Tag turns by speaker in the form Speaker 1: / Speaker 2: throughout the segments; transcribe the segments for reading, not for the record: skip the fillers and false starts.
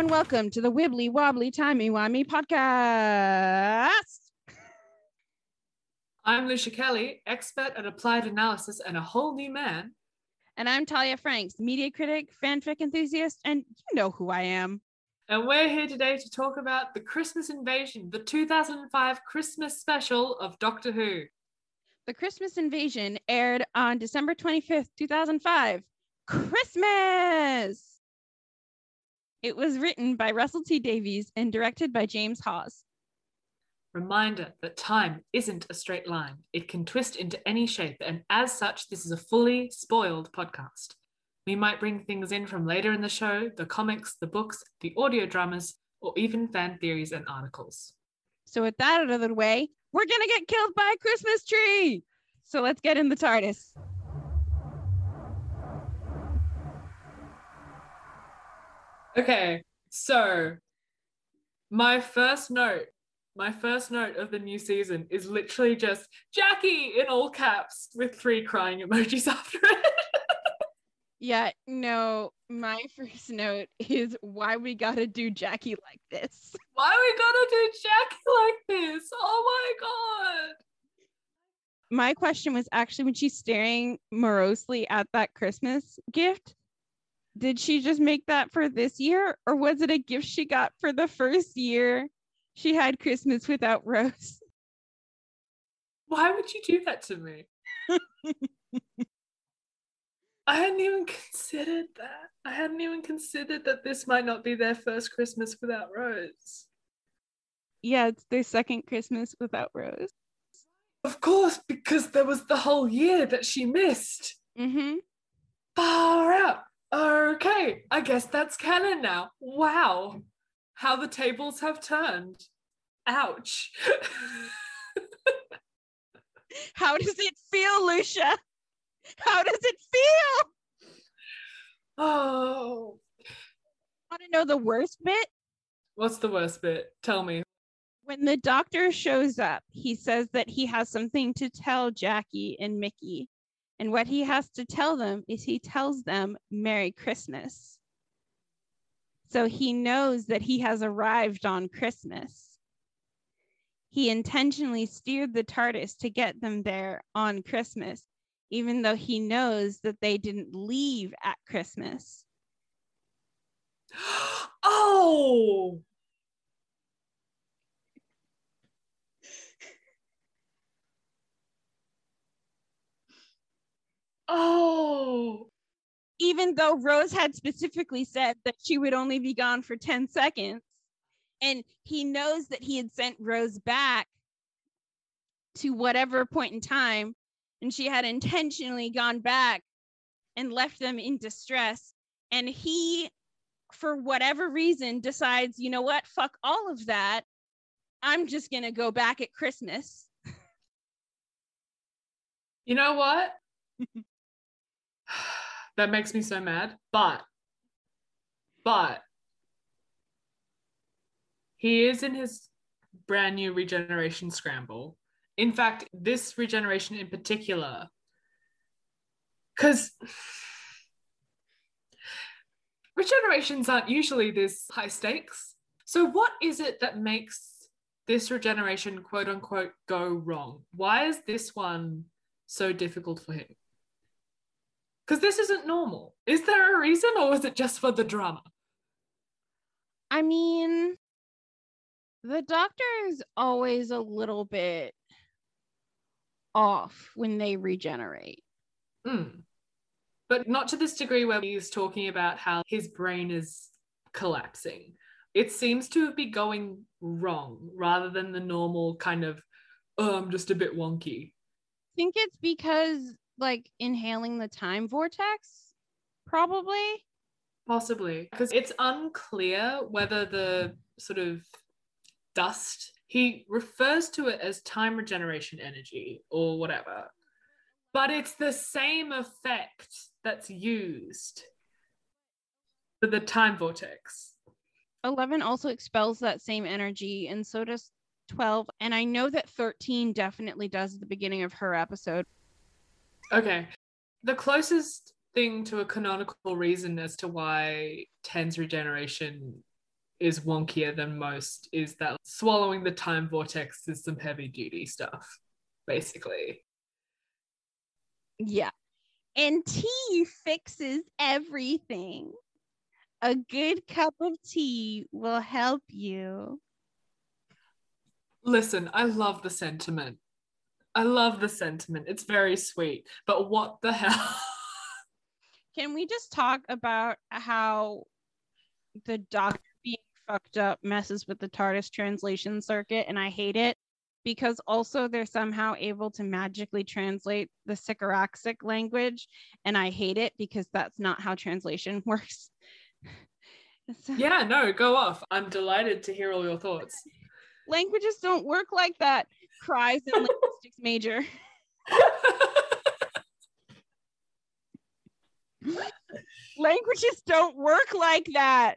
Speaker 1: and welcome to the Wibbly Wobbly Timey Wimey podcast.
Speaker 2: I'm Lucia Kelly, expert at applied analysis and a whole new man.
Speaker 1: And I'm Talia Franks, media critic, fanfic enthusiast, and you know who I am.
Speaker 2: And we're here today to talk about The Christmas Invasion, the 2005 Christmas special of Doctor Who.
Speaker 1: The Christmas Invasion aired on December 25th, 2005. Christmas! It was written by Russell T Davies and directed by James Hawes.
Speaker 2: Reminder that time isn't a straight line. It can twist into any shape, and as such, this is a fully spoiled podcast. We might bring things in from later in the show, the comics, the books, the audio dramas, or even fan theories and articles.
Speaker 1: So with that out of the way, we're gonna get killed by a Christmas tree! So let's get in the TARDIS.
Speaker 2: Okay, so my first note of the new season is literally just Jackie in all caps with 3 crying emojis after it.
Speaker 1: Yeah, no, my first note is why we gotta do Jackie like this.
Speaker 2: Why we gotta do Jackie like this? Oh my god.
Speaker 1: My question was actually when she's staring morosely at that Christmas gift, did she just make that for this year, or was it a gift she got for the first year she had Christmas without Rose?
Speaker 2: Why would you do that to me? I hadn't even considered that. I hadn't even considered that this might not be their first Christmas without Rose.
Speaker 1: Yeah, it's their second Christmas without Rose.
Speaker 2: Of course, because there was the whole year that she missed.
Speaker 1: Mm-hmm.
Speaker 2: Far out. Okay, I guess that's canon now. Wow. How the tables have turned. Ouch.
Speaker 1: How does it feel, Lucia? How does it feel?
Speaker 2: Oh.
Speaker 1: Want to know the worst bit?
Speaker 2: What's the worst bit? Tell me.
Speaker 1: When the doctor shows up, he says that he has something to tell Jackie and Mickey. And what he has to tell them is he tells them Merry Christmas. So he knows that he has arrived on Christmas. He intentionally steered the TARDIS to get them there on Christmas, even though he knows that they didn't leave at Christmas.
Speaker 2: Oh! Oh!
Speaker 1: Even though Rose had specifically said that she would only be gone for 10 seconds, and he knows that he had sent Rose back to whatever point in time, and she had intentionally gone back and left them in distress, and he, for whatever reason, decides, you know what, fuck all of that, I'm just gonna go back at Christmas.
Speaker 2: You know what? That makes me so mad. But he is in his brand new regeneration scramble. In fact, this regeneration in particular, because regenerations aren't usually this high stakes. So what is it that makes this regeneration, quote unquote, go wrong? Why is this one so difficult for him? Because this isn't normal. Is there a reason, or was it just for the drama?
Speaker 1: I mean, the doctor is always a little bit off when they regenerate.
Speaker 2: But not to this degree where he's talking about how his brain is collapsing. It seems to be going wrong rather than the normal kind of, oh, I'm just a bit wonky.
Speaker 1: I think it's because, like, inhaling the time vortex, probably.
Speaker 2: Possibly. Because it's unclear whether the sort of dust, he refers to it as time regeneration energy or whatever. But it's the same effect that's used for the time vortex.
Speaker 1: 11 also expels that same energy, and so does 12. And I know that 13 definitely does at the beginning of her episode.
Speaker 2: Okay. The closest thing to a canonical reason as to why 10's regeneration is wonkier than most is that swallowing the time vortex is some heavy duty stuff, basically.
Speaker 1: Yeah. And tea fixes everything. A good cup of tea will help you.
Speaker 2: Listen, I love the sentiment. I love the sentiment. It's very sweet. But what the hell?
Speaker 1: Can we just talk about how the doctor being fucked up messes with the TARDIS translation circuit, and I hate it because also they're somehow able to magically translate the Sycoraxic language, and I hate it because that's not how translation works.
Speaker 2: Yeah, no, go off. I'm delighted to hear all your thoughts.
Speaker 1: Languages don't work like that. Cries in linguistics major. Languages don't work like that.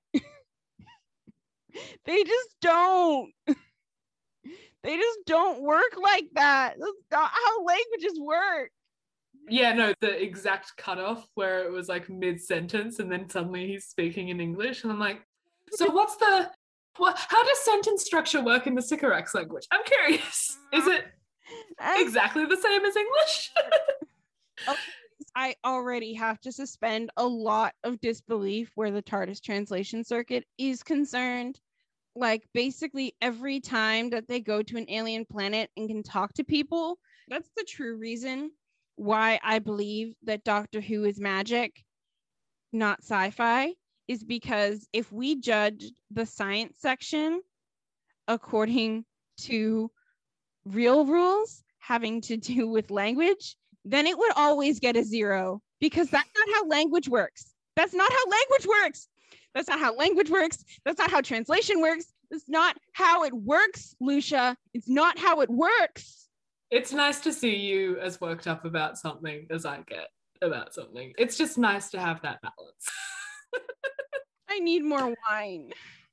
Speaker 1: They just don't. They just don't work like that. That's not how languages work.
Speaker 2: Yeah, no, the exact cutoff where it was like mid-sentence and then suddenly he's speaking in English. And I'm like, so how does sentence structure work in the Sycorax language? I'm curious. Is it exactly the same as English?
Speaker 1: Okay, I already have to suspend a lot of disbelief where the TARDIS translation circuit is concerned. Like basically every time that they go to an alien planet and can talk to people, that's the true reason why I believe that Doctor Who is magic, not sci-fi, is because if we judged the science section according to real rules having to do with language, then it would always get a 0 because that's not how language works. That's not how language works. That's not how language works. That's not how translation works. That's not how it works, Lucia. It's not how it works.
Speaker 2: It's nice to see you as worked up about something as I get about something. It's just nice to have that balance.
Speaker 1: I need more wine.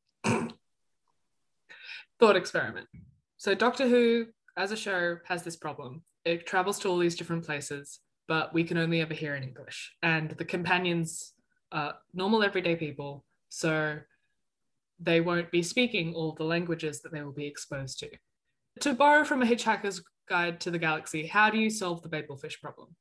Speaker 2: Thought experiment. So Doctor Who, as a show, has this problem. It travels to all these different places, but we can only ever hear in English. And the companions are normal, everyday people, so they won't be speaking all the languages that they will be exposed to. To borrow from A Hitchhiker's Guide to the Galaxy, how do you solve the Babelfish problem?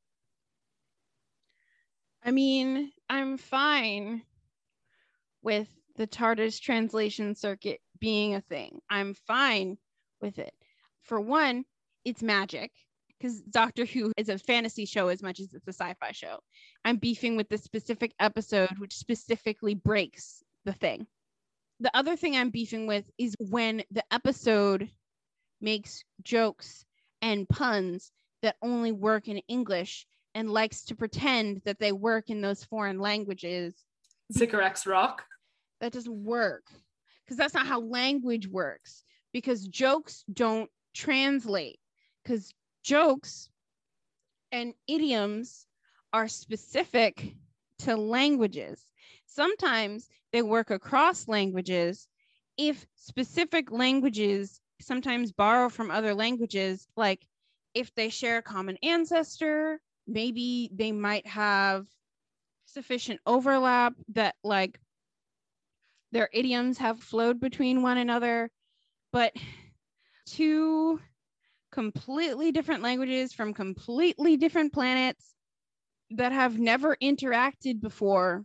Speaker 1: I mean, I'm fine with the TARDIS translation circuit being a thing. I'm fine with it. For one, it's magic because Doctor Who is a fantasy show as much as it's a sci-fi show. I'm beefing with the specific episode which specifically breaks the thing. The other thing I'm beefing with is when the episode makes jokes and puns that only work in English and likes to pretend that they work in those foreign languages.
Speaker 2: Sycorax Rock?
Speaker 1: That doesn't work because that's not how language works, because jokes don't translate, because jokes and idioms are specific to languages. Sometimes they work across languages if specific languages sometimes borrow from other languages, like if they share a common ancestor, maybe they might have sufficient overlap that like their idioms have flowed between one another. But two completely different languages from completely different planets that have never interacted before.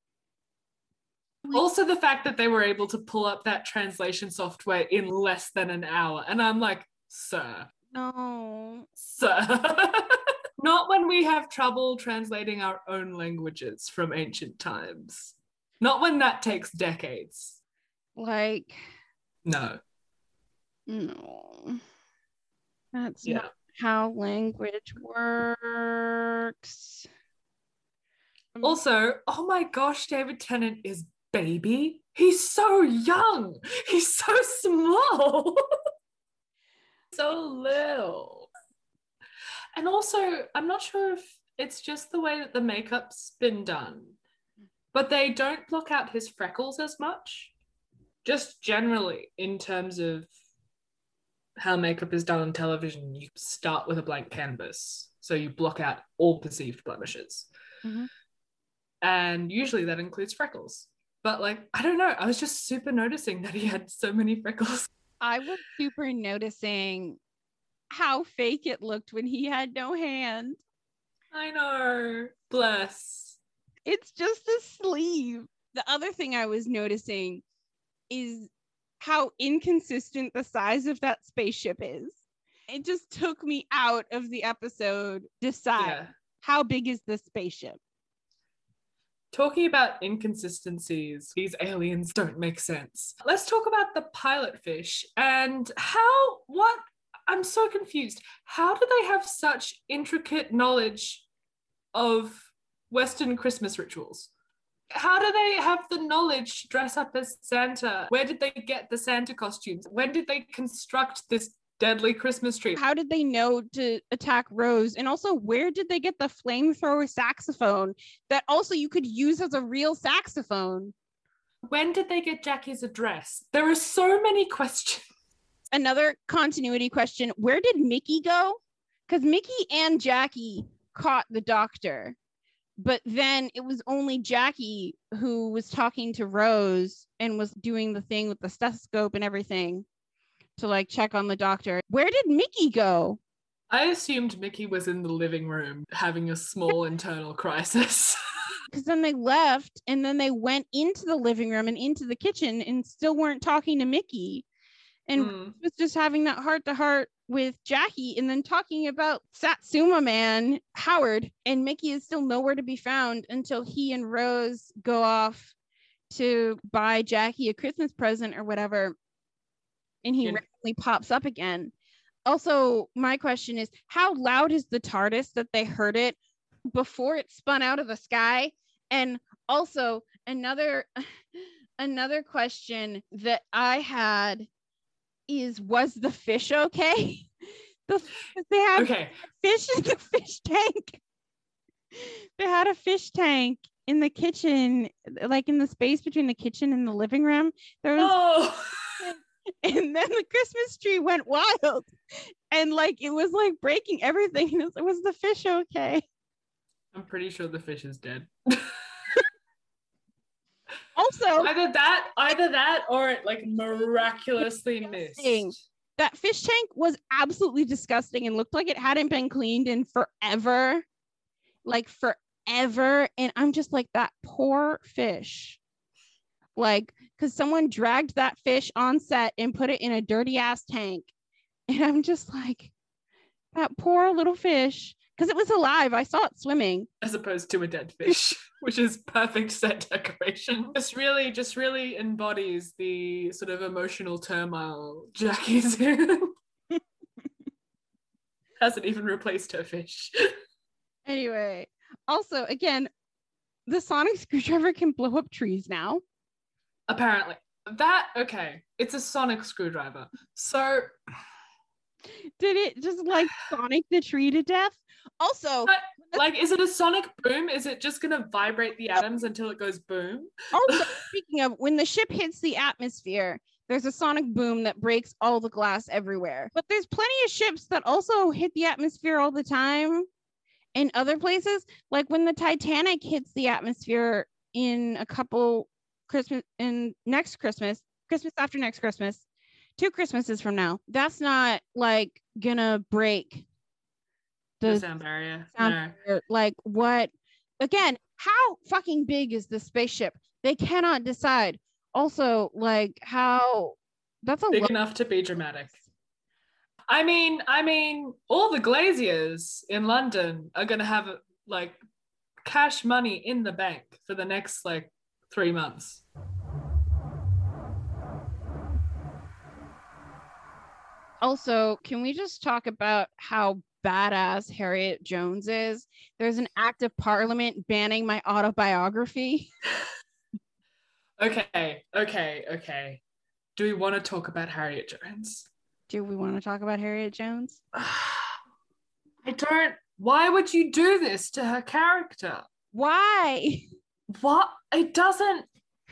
Speaker 2: Also, the fact that they were able to pull up that translation software in less than an hour. And I'm like, sir.
Speaker 1: No.
Speaker 2: Sir. Not when we have trouble translating our own languages from ancient times. Not when that takes decades.
Speaker 1: Like,
Speaker 2: no.
Speaker 1: No. That's not how language works.
Speaker 2: Also, oh my gosh, David Tennant is baby. He's so young. He's so small. So little. And also, I'm not sure if it's just the way that the makeup's been done, but they don't block out his freckles as much. Just generally, in terms of how makeup is done on television, you start with a blank canvas. So you block out all perceived blemishes.
Speaker 1: Mm-hmm.
Speaker 2: And usually that includes freckles. But like, I don't know. I was just super noticing that he had so many freckles.
Speaker 1: I was super noticing how fake it looked when he had no hand.
Speaker 2: I know. Bless.
Speaker 1: It's just a sleeve. The other thing I was noticing is how inconsistent the size of that spaceship is. It just took me out of the episode. Decide how big is this spaceship?
Speaker 2: Talking about inconsistencies, these aliens don't make sense. Let's talk about the pilot fish and I'm so confused. How do they have such intricate knowledge of Western Christmas rituals? How do they have the knowledge to dress up as Santa? Where did they get the Santa costumes? When did they construct this deadly Christmas tree?
Speaker 1: How did they know to attack Rose? And also, where did they get the flamethrower saxophone that also you could use as a real saxophone?
Speaker 2: When did they get Jackie's address? There are so many questions.
Speaker 1: Another continuity question, where did Mickey go? Because Mickey and Jackie caught the doctor, but then it was only Jackie who was talking to Rose and was doing the thing with the stethoscope and everything to like check on the doctor. Where did Mickey go?
Speaker 2: I assumed Mickey was in the living room having a small internal crisis.
Speaker 1: Because then they left and then they went into the living room and into the kitchen and still weren't talking to Mickey. And was just having that heart-to-heart with Jackie and then talking about Satsuma Man, Howard, and Mickey is still nowhere to be found until he and Rose go off to buy Jackie a Christmas present or whatever. And he randomly pops up again. Also, my question is, how loud is the TARDIS that they heard it before it spun out of the sky? And also, another question that I had is, was the fish okay? They had fish in the fish tank. They had a fish tank in the kitchen, like in the space between the kitchen and the living room. There was and then the Christmas tree went wild and like it was like breaking everything. Was the fish okay?
Speaker 2: I'm pretty sure the fish is dead.
Speaker 1: Also,
Speaker 2: either that or it like miraculously missed.
Speaker 1: That fish tank was absolutely disgusting and looked like it hadn't been cleaned in forever. Like forever. And I'm just like, that poor fish. Like, because someone dragged that fish on set and put it in a dirty ass tank. And I'm just like, that poor little fish. Because it was alive. I saw it swimming.
Speaker 2: As opposed to a dead fish, which is perfect set decoration. Just really embodies the sort of emotional turmoil Jackie's in. Hasn't even replaced her fish.
Speaker 1: Anyway, also, again, the sonic screwdriver can blow up trees now.
Speaker 2: Apparently. It's a sonic screwdriver. So...
Speaker 1: did it just like sonic the tree to death? Also,
Speaker 2: like, is it a sonic boom? Is it just gonna vibrate the atoms until it goes boom?
Speaker 1: Also, speaking of, when the ship hits the atmosphere, there's a sonic boom that breaks all the glass everywhere. But there's plenty of ships that also hit the atmosphere all the time in other places. Like when the Titanic hits the atmosphere in a couple Christmas after next Christmas, 2 Christmases from now, that's not like gonna break the
Speaker 2: sound barrier.
Speaker 1: Barrier. Like what? Again, how fucking big is the spaceship? They cannot decide. Also, like how that's
Speaker 2: big enough to be dramatic. I mean, all the glaziers in London are gonna have like cash money in the bank for the next like 3 months.
Speaker 1: Also, can we just talk about how badass Harriet Jones is? There's an act of parliament banning my autobiography.
Speaker 2: Okay. Do we want to talk about Harriet Jones?
Speaker 1: Do we want to talk about Harriet Jones?
Speaker 2: I don't. Why would you do this to her character?
Speaker 1: Why?
Speaker 2: What? It doesn't.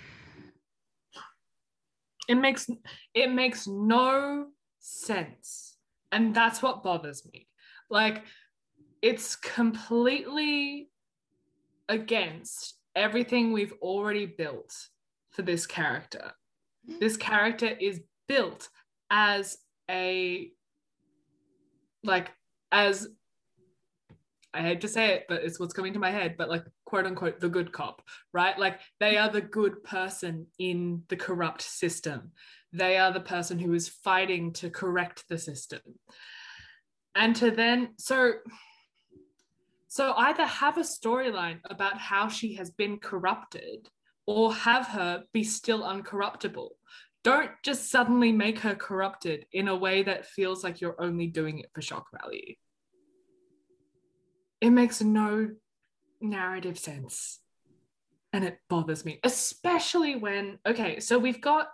Speaker 2: It makes no sense. And that's what bothers me. Like, it's completely against everything we've already built for this character. This character is built as a, like, as, I hate to say it, but it's what's coming to my head, but like, quote unquote, the good cop, right? Like, they are the good person in the corrupt system. They are the person who is fighting to correct the system. And to then, so either have a storyline about how she has been corrupted, or have her be still uncorruptible. Don't just suddenly make her corrupted in a way that feels like you're only doing it for shock value. It makes no narrative sense. And it bothers me, especially when, okay, so we've got,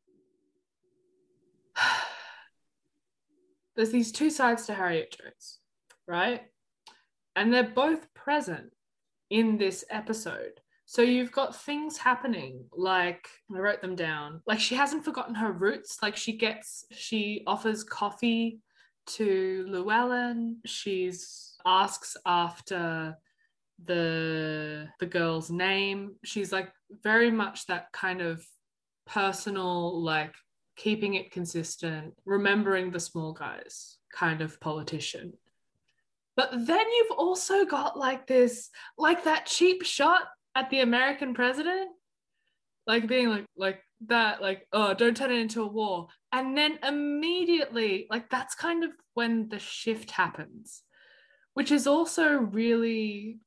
Speaker 2: there's these two sides to Harriet Jones, right? And they're both present in this episode. So you've got things happening, like, I wrote them down, like, she hasn't forgotten her roots. Like, she offers coffee to Llewellyn. She's asks after the girl's name. She's like very much that kind of personal, like, keeping it consistent, remembering the small guys kind of politician. But then you've also got like this, like that cheap shot at the American president, like being like that, like, oh, don't turn it into a war. And then immediately, like, that's kind of when the shift happens, which is also really,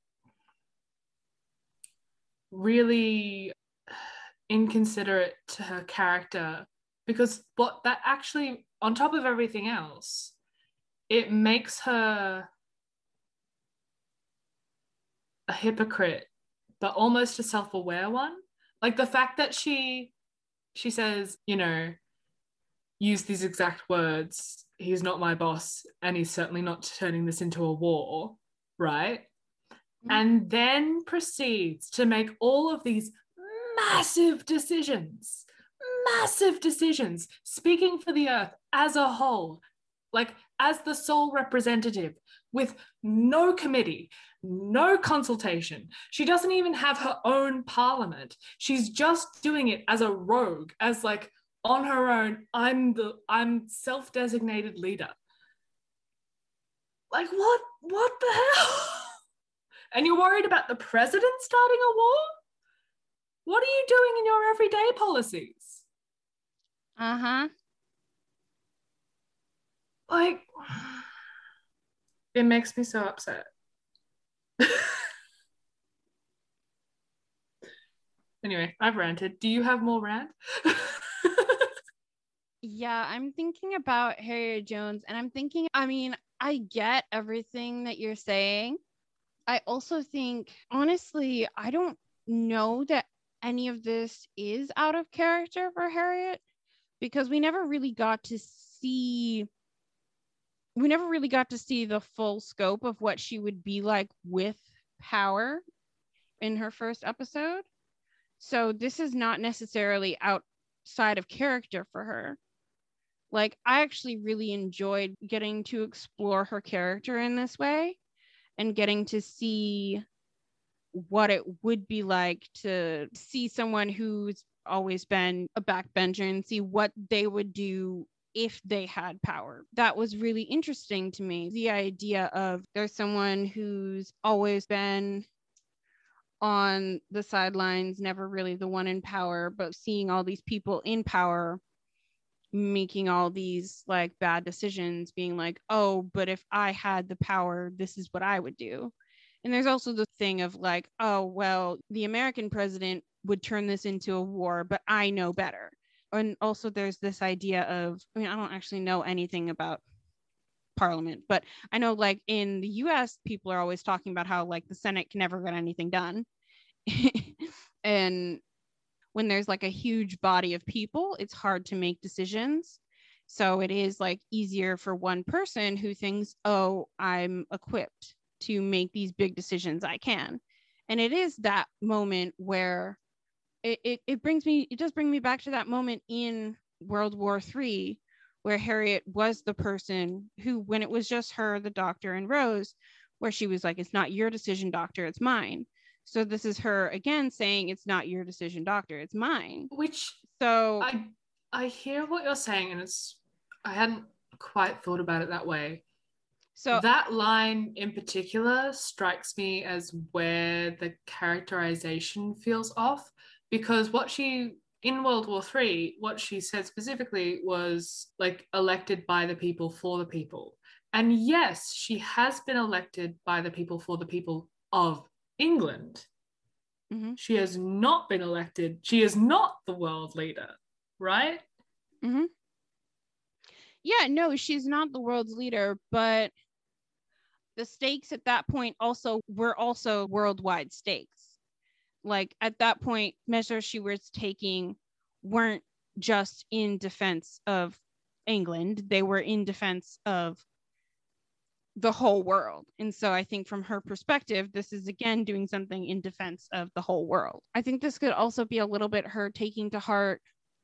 Speaker 2: really inconsiderate to her character, because what that actually, on top of everything else, it makes her a hypocrite, but almost a self-aware one. Like, the fact that she says, you know, use these exact words, he's not my boss and he's certainly not turning this into a war, right? Mm-hmm. And then proceeds to make all of these massive decisions, speaking for the earth as a whole, like as the sole representative, with no committee, no consultation. She doesn't even have her own parliament. She's just doing it as a rogue, as like on her own. I'm self-designated leader. Like, what the hell? And you're worried about the president starting a war? What are you doing in your everyday policies?
Speaker 1: Uh-huh.
Speaker 2: Like, it makes me so upset. Anyway, I've ranted. Do you have more rant?
Speaker 1: Yeah, I'm thinking about Harriet Jones, and I'm thinking, I mean, I get everything that you're saying. I also think, honestly, I don't know that any of this is out of character for Harriet, because we never really got to see the full scope of what she would be like with power in her first episode. So this is not necessarily outside of character for her. Like, I actually really enjoyed getting to explore her character in this way and getting to see what it would be like to see someone who's always been a backbencher and see what they would do if they had power. That was really interesting to me. The idea of there's someone who's always been on the sidelines, never really the one in power, but seeing all these people in power making all these like bad decisions, being like, oh, but if I had the power, this is what I would do. And there's also the thing of like, oh, well, the American president would turn this into a war, but I know better. And also there's this idea of, I mean, I don't actually know anything about Parliament, but I know like in the US, people are always talking about how like the Senate can never get anything done. And when there's like a huge body of people, it's hard to make decisions. So it is like easier for one person who thinks, oh, I'm equipped to make these big decisions. I can. And it is that moment where it does bring me back to that moment in World War III, where Harriet was the person who, when it was just her, the doctor, and Rose, where she was like, it's not your decision, doctor, it's mine. So this is her again saying it's not your decision, doctor, it's mine.
Speaker 2: Which
Speaker 1: So
Speaker 2: I hear what you're saying, and I hadn't quite thought about it that way.
Speaker 1: so
Speaker 2: that line in particular strikes me as where the characterization feels off, because what she in World War III, what she said specifically was like elected by the people for the people. And yes, she has been elected by the people for the people of England.
Speaker 1: mm-hmm.
Speaker 2: She has not been elected. She is not the world leader, right?
Speaker 1: Mm-hmm. Yeah, no, she's not the world's leader, but the stakes at that point were also worldwide stakes. Like at that point, measures she was taking weren't just in defense of England, they were in defense of the whole world. And so I think from her perspective, this is again doing something in defense of the whole world. I think this could also be a little bit her taking to heart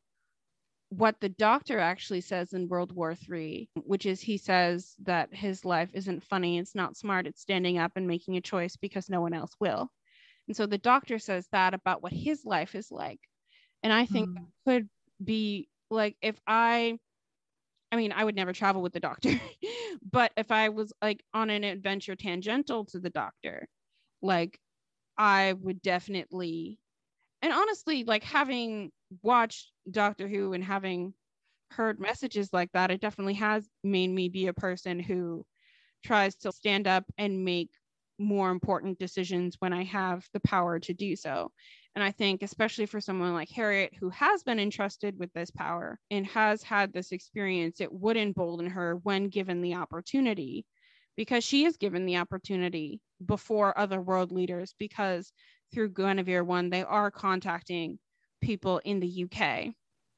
Speaker 1: what the doctor actually says in World War III, which is he says that his life isn't funny, it's not smart, it's standing up and making a choice because no one else will. And so the doctor says that about what his life is like. And I think that could be like, if I mean, I would never travel with the doctor, but if I was like on an adventure tangential to the doctor, like I would definitely, and honestly, like having watched Doctor Who and having heard messages like that, it definitely has made me be a person who tries to stand up and make more important decisions when I have the power to do so. And I think, especially for someone like Harriet, who has been entrusted with this power and has had this experience, it would embolden her when given the opportunity, because she is given the opportunity before other world leaders, because through Guinevere 1, they are contacting people in the UK.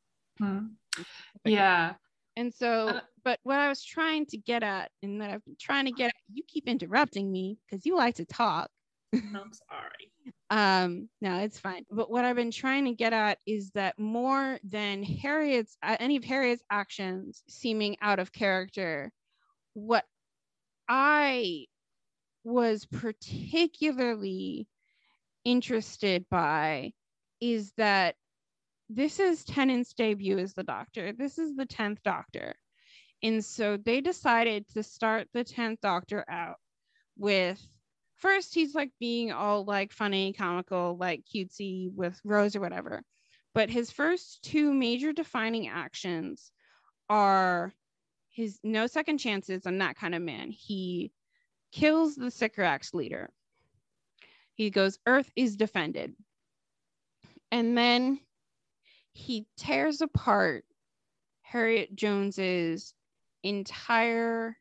Speaker 2: Yeah.
Speaker 1: And so, but what I was trying to get at, and that I've been trying to get at, you keep interrupting me because you like to talk.
Speaker 2: I'm sorry.
Speaker 1: No, it's fine. But what I've been trying to get at is that more than any of Harriet's actions seeming out of character, what I was particularly interested by is that this is Tennant's debut as the Doctor. This is the 10th Doctor. And so they decided to start the 10th Doctor out with, first he's like being all like funny, comical, like cutesy with Rose or whatever. But his first two major defining actions are his no second chances. I'm that kind of man. He kills the Sycorax leader. He goes, Earth is defended. And then he tears apart Harriet Jones's entire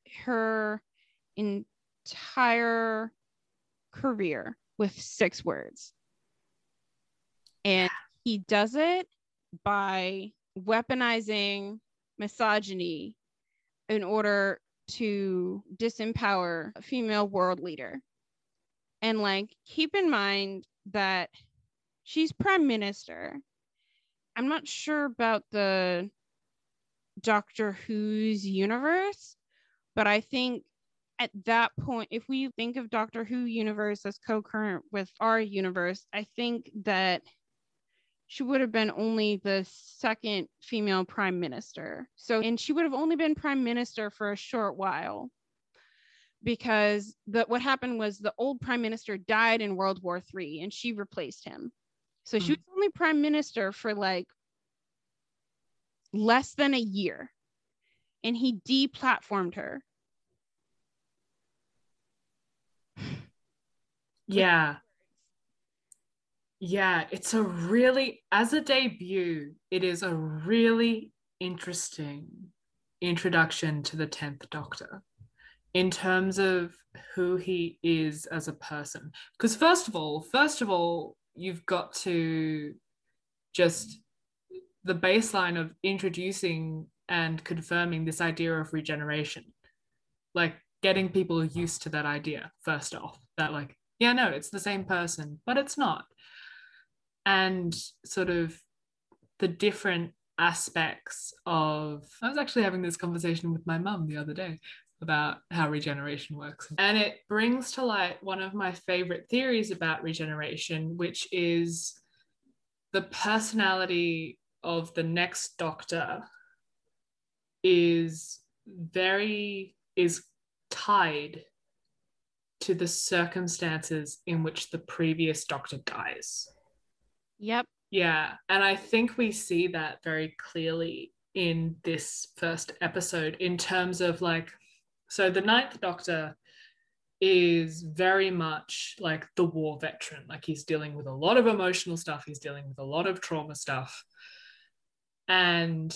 Speaker 1: career with 6 words. And he does it by weaponizing misogyny in order to disempower a female world leader. And like, keep in mind that she's prime minister. I'm not sure about the Doctor Who's universe, but I think at that point, if we think of Doctor Who universe as co-current with our universe, I think that she would have been only the second female prime minister. So, and she would have only been prime minister for a short while, because what happened was the old prime minister died in World War III and she replaced him. So she was only prime minister for like less than a year, and he deplatformed her.
Speaker 2: Yeah. Yeah, it's a really, as a debut, it is a really interesting introduction to the 10th Doctor in terms of who he is as a person. Because first of all, you've got to just the baseline of introducing and confirming this idea of regeneration, like getting people used to that idea first off, that like, yeah, no, it's the same person, but it's not. And sort of the different aspects of, I was actually having this conversation with my mum the other day, about how regeneration works. And it brings to light one of my favorite theories about regeneration, which is the personality of the next Doctor is tied to the circumstances in which the previous Doctor dies.
Speaker 1: Yep.
Speaker 2: Yeah. And I think we see that very clearly in this first episode in terms of like, so the Ninth Doctor is very much like the war veteran. Like he's dealing with a lot of emotional stuff. He's dealing with a lot of trauma stuff. And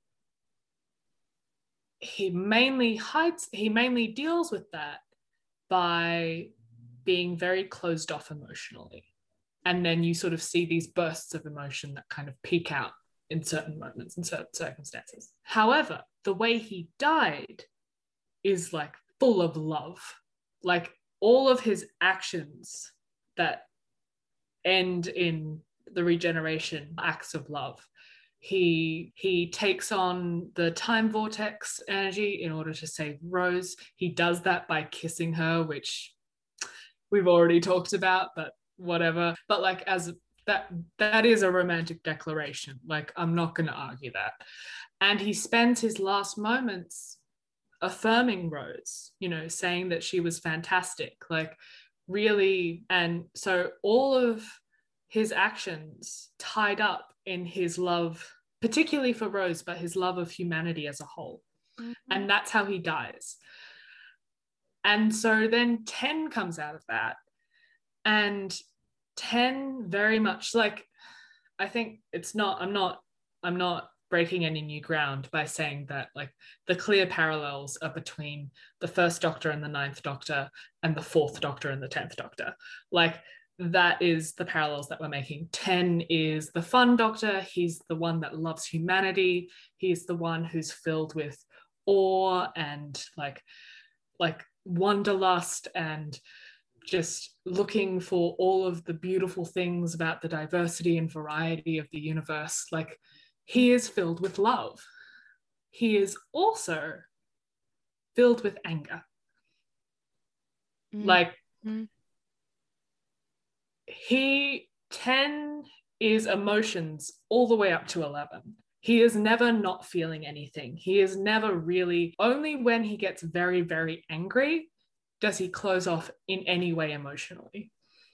Speaker 2: he mainly deals with that by being very closed off emotionally. And then you sort of see these bursts of emotion that kind of peak out in certain moments, in certain circumstances. However, the way he died is like full of love. Like all of his actions that end in the regeneration acts of love. He takes on the time vortex energy in order to save Rose. He does that by kissing her, which we've already talked about, but whatever. But like as that is a romantic declaration. Like I'm not going to argue that. And he spends his last moments affirming Rose, you know, saying that she was fantastic, like really. And so all of his actions tied up in his love, particularly for Rose, but his love of humanity as a whole. Mm-hmm. And that's how he dies. And so then 10 comes out of that. And 10 very much like, I think I'm not breaking any new ground by saying that like the clear parallels are between the first Doctor and the Ninth Doctor and the fourth Doctor and the 10th Doctor. Like that is the parallels that we're making. 10 is the fun Doctor. He's the one that loves humanity. He's the one who's filled with awe and like wanderlust and just looking for all of the beautiful things about the diversity and variety of the universe. Like he is filled with love. He is also filled with anger. Mm-hmm. Like 10 is emotions all the way up to 11. He is never not feeling anything. He is never really, only when he gets very, very angry does he close off in any way emotionally.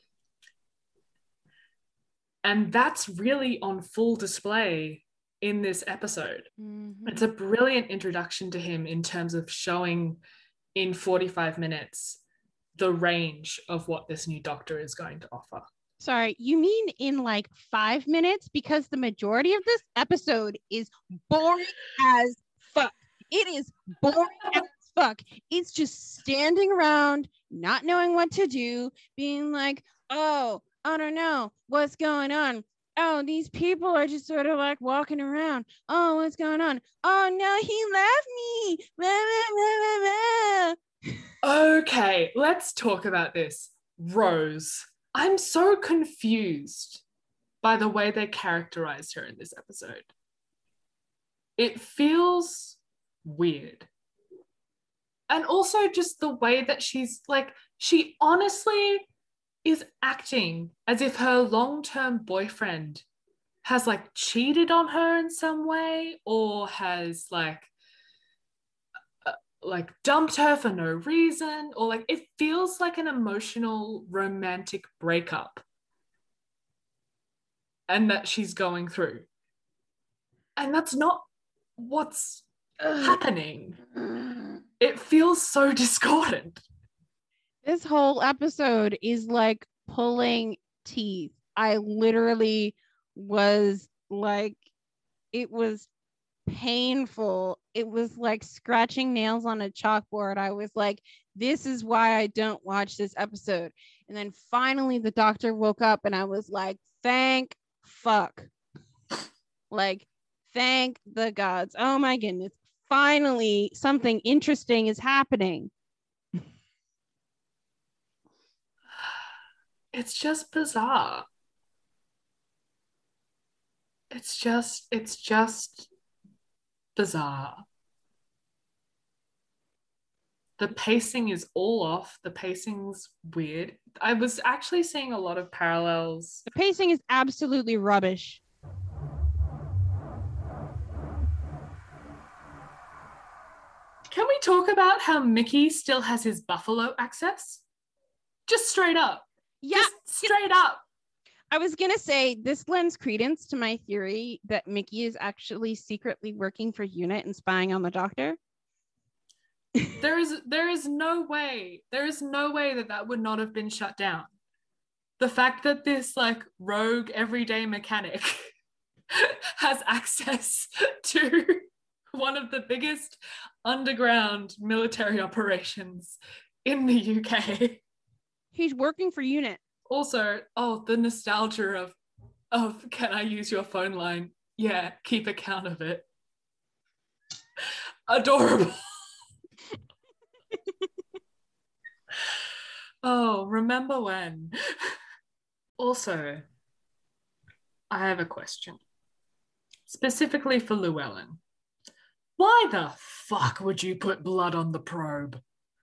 Speaker 2: And that's really on full display in this episode. Mm-hmm. It's a brilliant introduction to him in terms of showing in 45 minutes the range of what this new Doctor is going to offer.
Speaker 1: Sorry, you mean in like 5 minutes? Because the majority of this episode is boring as fuck. It is boring as fuck. It's just standing around, not knowing what to do, being like, oh, I don't know what's going on. Oh, these people are just sort of like walking around. Oh, what's going on? Oh, no, he left me. Blah, blah,
Speaker 2: blah, blah. Okay, let's talk about this. Rose. I'm so confused by the way they characterized her in this episode. It feels weird. And also just the way that she's like, she honestly is acting as if her long-term boyfriend has like cheated on her in some way or has like dumped her for no reason, or like it feels like an emotional romantic breakup and that she's going through. And that's not what's happening. It feels so discordant.
Speaker 1: This whole episode is like pulling teeth. I literally was like, it was painful. It was like scratching nails on a chalkboard. I was like, this is why I don't watch this episode. And then finally the Doctor woke up and I was like, thank fuck. Like, thank the gods. Oh my goodness. Finally something interesting is happening.
Speaker 2: It's just bizarre. It's just bizarre. The pacing is all off. The pacing's weird. I was actually seeing a lot of parallels.
Speaker 1: The pacing is absolutely rubbish.
Speaker 2: Can we talk about how Mickey still has his buffalo access? Just straight up.
Speaker 1: Yeah.
Speaker 2: Just straight up.
Speaker 1: I was going to say this lends credence to my theory that Mickey is actually secretly working for UNIT and spying on the Doctor.
Speaker 2: There is no way that would not have been shut down. The fact that this like rogue everyday mechanic has access to one of the biggest underground military operations in the UK.
Speaker 1: He's working for UNIT.
Speaker 2: Also, the nostalgia of can I use your phone line? Yeah, keep account of it. Adorable. Oh, remember when? Also, I have a question. Specifically for Llewellyn. Why the fuck would you put blood on the probe?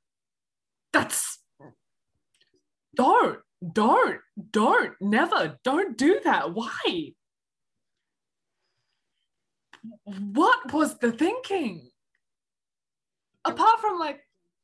Speaker 2: Don't, never, don't do that. Why? What was the thinking? Apart from like,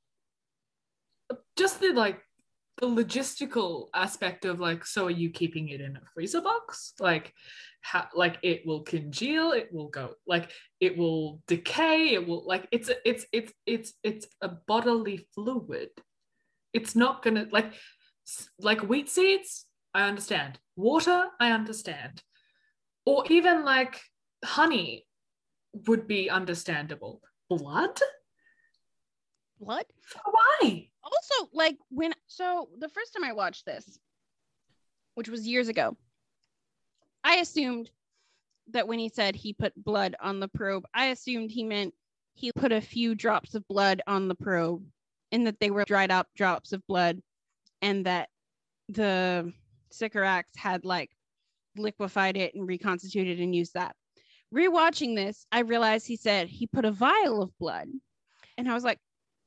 Speaker 2: just the logistical aspect of like, so are you keeping it in a freezer box? Like, how, like it will congeal, it will go, like it will decay, it will like it's a bodily fluid. It's not gonna like wheat seeds, I understand. Water, I understand. Or even like honey would be understandable. Blood?
Speaker 1: Blood?
Speaker 2: Why?
Speaker 1: Also, the first time I watched this, which was years ago, I assumed that when he said he put blood on the probe, I assumed he meant he put a few drops of blood on the probe and that they were dried up drops of blood and that the Sycorax had like liquefied it and reconstituted and used that. Rewatching this, I realized he said he put a vial of blood. And I was like,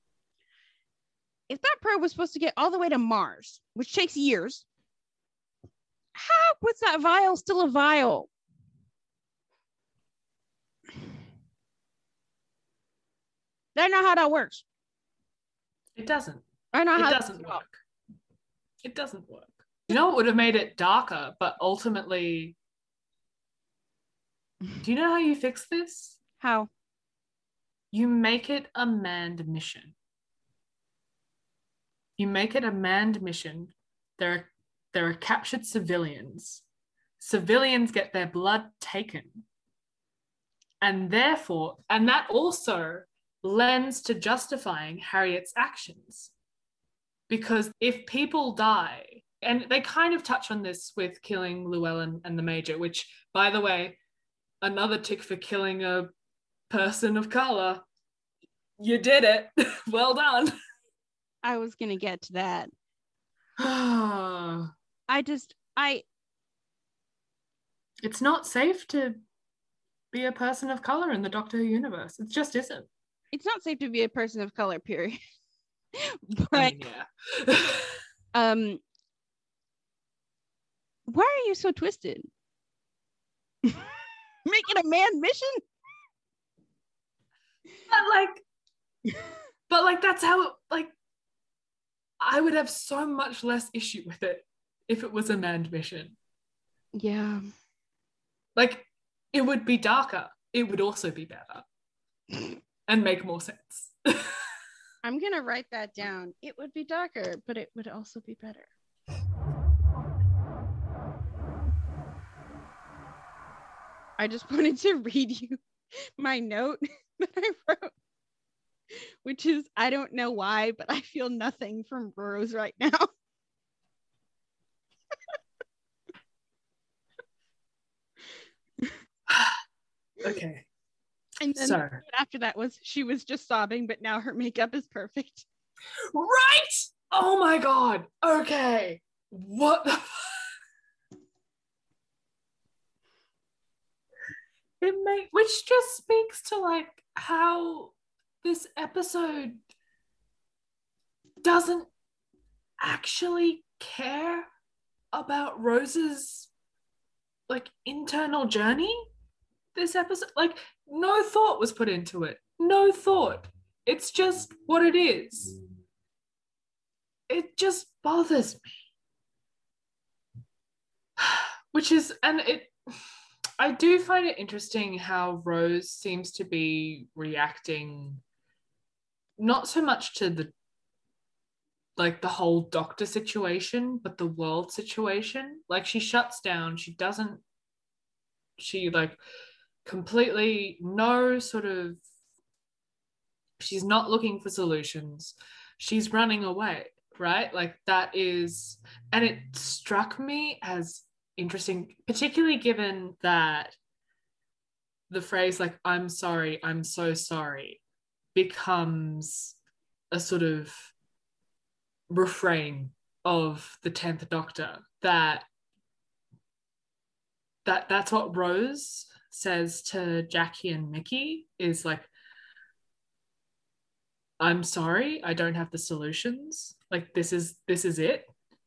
Speaker 1: if that probe was supposed to get all the way to Mars, which takes years, how was that vial still a vial? I don't know how that works.
Speaker 2: It doesn't.
Speaker 1: I know how
Speaker 2: it doesn't work. It doesn't work. You know what would have made it darker, but ultimately, do you know how you fix this?
Speaker 1: How?
Speaker 2: You make it a manned mission. You make it a manned mission. There are captured civilians. Civilians get their blood taken. And therefore, and that also lends to justifying Harriet's actions. Because if people die, and they kind of touch on this with killing Llewellyn and the Major, which, by the way, another tick for killing a person of color. You did it. Well done.
Speaker 1: I was going to get to that.
Speaker 2: It's not safe to be a person of color in the Doctor Who universe. It just isn't.
Speaker 1: It's not safe to be a person of color, period. But,
Speaker 2: I mean, yeah.
Speaker 1: Why are you so twisted? Make it a manned mission?
Speaker 2: But like that's how I would have so much less issue with it if it was a manned mission.
Speaker 1: Yeah.
Speaker 2: Like it would be darker. It would also be better and make more sense.
Speaker 1: I'm going to write that down. It would be darker, but it would also be better. I just wanted to read you my note that I wrote, which is, I don't know why, but I feel nothing from Rose right now.
Speaker 2: Okay.
Speaker 1: And then after that was, she was just sobbing, but now her makeup is perfect.
Speaker 2: Right? Oh my God. Okay. What the which just speaks to like how this episode doesn't actually care about Rose's like internal journey this episode. Like, no thought was put into it. No thought. It's just what it is. It just bothers me. Which is, and it, I do find it interesting how Rose seems to be reacting not so much to the like the whole doctor situation, but the world situation. Like, she shuts down, she like completely no sort of, she's not looking for solutions. She's running away, right? Like, that is, and it struck me as interesting, particularly given that the phrase like "I'm sorry, I'm so sorry" becomes a sort of refrain of the 10th Doctor, that's what Rose says to Jackie and Mickey, is like, "I'm sorry, I don't have the solutions. Like, this is it."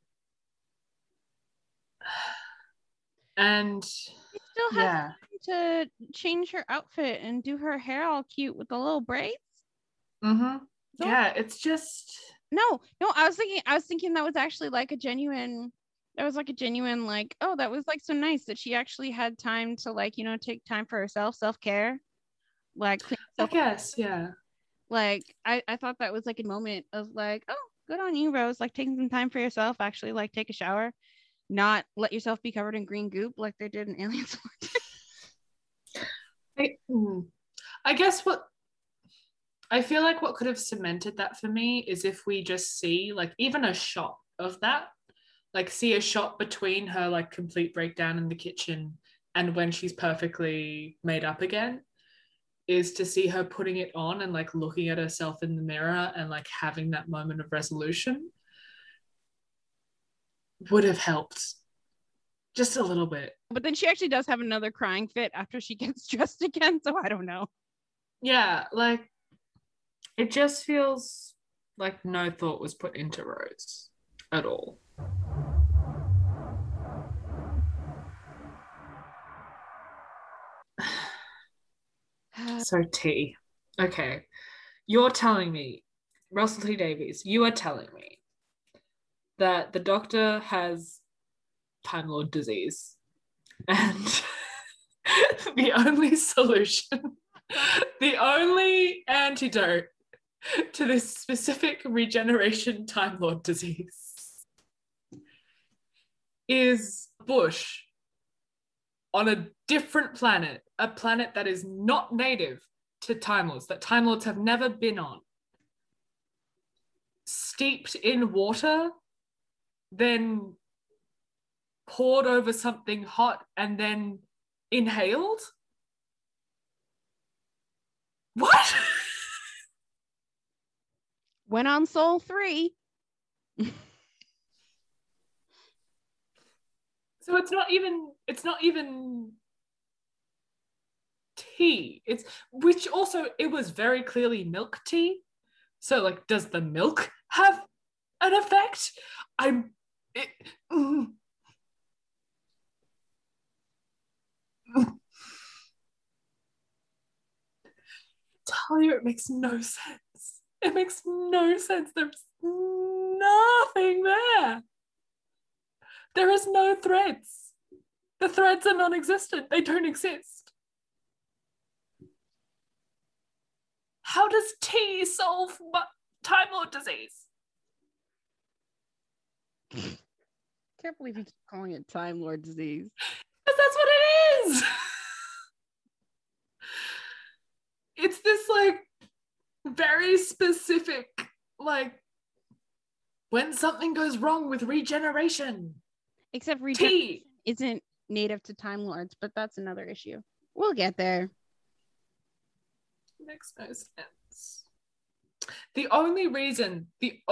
Speaker 2: And
Speaker 1: She still has
Speaker 2: yeah,
Speaker 1: time to change her outfit and do her hair all cute with the little braids.
Speaker 2: yeah, it's just
Speaker 1: No, I was thinking that was actually like a genuine, like, oh, that was like so nice that she actually had time to, like, take time for herself, self-care, like clean
Speaker 2: I
Speaker 1: herself up.
Speaker 2: guess, yeah.
Speaker 1: Like, I thought that was like a moment of like, oh, good on you, Rose, like taking some time for yourself, actually like take a shower, not let yourself be covered in green goop like they did in Aliens.
Speaker 2: I guess what I feel like what could have cemented that for me is if we just see like even a shot of that, like see a shot between her like complete breakdown in the kitchen and when she's perfectly made up again, is to see her putting it on and like looking at herself in the mirror and like having that moment of resolution would have helped just a little bit.
Speaker 1: But then she actually does have another crying fit after she gets dressed again, so I don't know.
Speaker 2: Yeah, like it just feels like no thought was put into Rose at all. So T, okay, you're telling me, Russell T Davies, you are telling me that the Doctor has Time Lord disease, and the only solution, the only antidote to this specific regeneration Time Lord disease is bush on a different planet, a planet that is not native to Time Lords, that Time Lords have never been on, steeped in water, then poured over something hot, and then inhaled? What?
Speaker 1: Went on Soul 3.
Speaker 2: So it's not even tea. It's, which also, it was very clearly milk tea. So like, does the milk have an effect? Tell you, it makes no sense. It makes no sense. There's nothing there. There is no threads. The threads are non-existent. They don't exist. How does tea solve Time Lord disease?
Speaker 1: Can't believe you keep calling it Time Lord disease.
Speaker 2: Because that's what it is. It's this like very specific, like, when something goes wrong with regeneration.
Speaker 1: Except regeneration isn't native to Time Lords, but that's another issue. We'll get there.
Speaker 2: Makes no sense. The only reason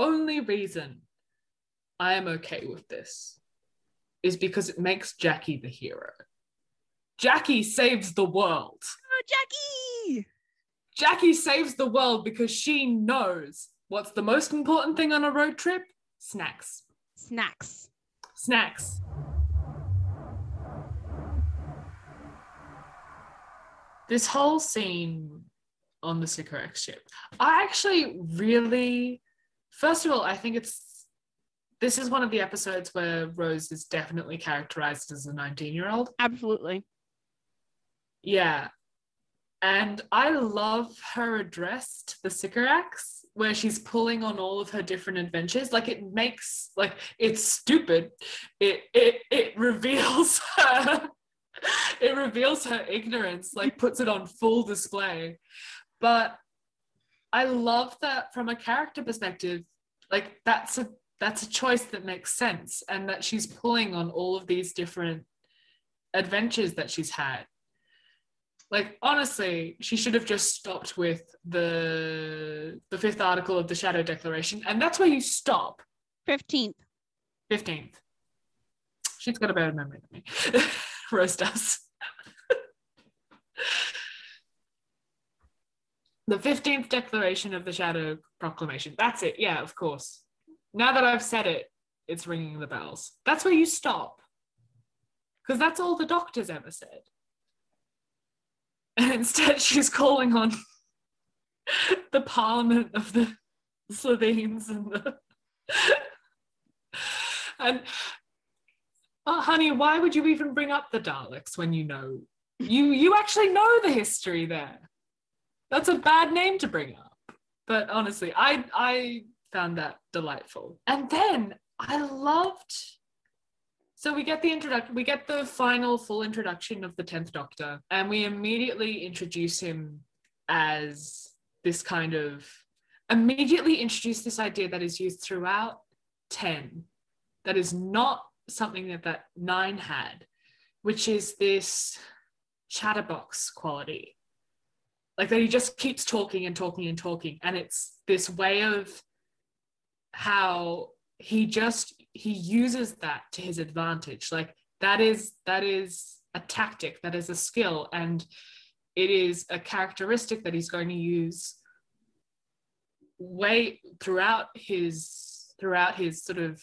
Speaker 2: I am okay with this is because it makes Jackie the hero. Jackie saves the world.
Speaker 1: Oh, Jackie!
Speaker 2: Jackie saves the world because she knows What's the most important thing on a road trip? Snacks.
Speaker 1: Snacks.
Speaker 2: Snacks. This whole scene on the Sycorax ship, I actually really, first of all, I think this is one of the episodes where Rose is definitely characterized as a 19-year-old.
Speaker 1: Absolutely.
Speaker 2: Yeah. And I love her address to the Sycorax, where she's pulling on all of her different adventures. Like, it makes, like, it's stupid. It reveals her. It reveals her ignorance, like puts it on full display. But I love that from a character perspective, like that's a choice that makes sense, and that she's pulling on all of these different adventures that she's had. Like, honestly, she should have just stopped with the fifth article of the Shadow Declaration, and that's where you stop.
Speaker 1: 15th.
Speaker 2: She's got a better memory than me. Rose does. The 15th Declaration of the Shadow Proclamation. That's it. Yeah, of course. Now that I've said it, it's ringing the bells. That's where you stop. Because that's all the Doctor's ever said. And instead she's calling on the Parliament of the Slovenes and oh, honey, why would you even bring up the Daleks when you know you actually know the history there? That's a bad name to bring up. But honestly, I found that delightful. And then I loved, so we get the final full introduction of the 10th Doctor, and we immediately introduce him as this kind of, introduce this idea that is used throughout 10, that is not something that 9 had, which is this chatterbox quality. Like, that he just keeps talking and talking and talking, and it's this way of how he uses that to his advantage. Like, that is a tactic, that is a skill, and it is a characteristic that he's going to use way throughout his sort of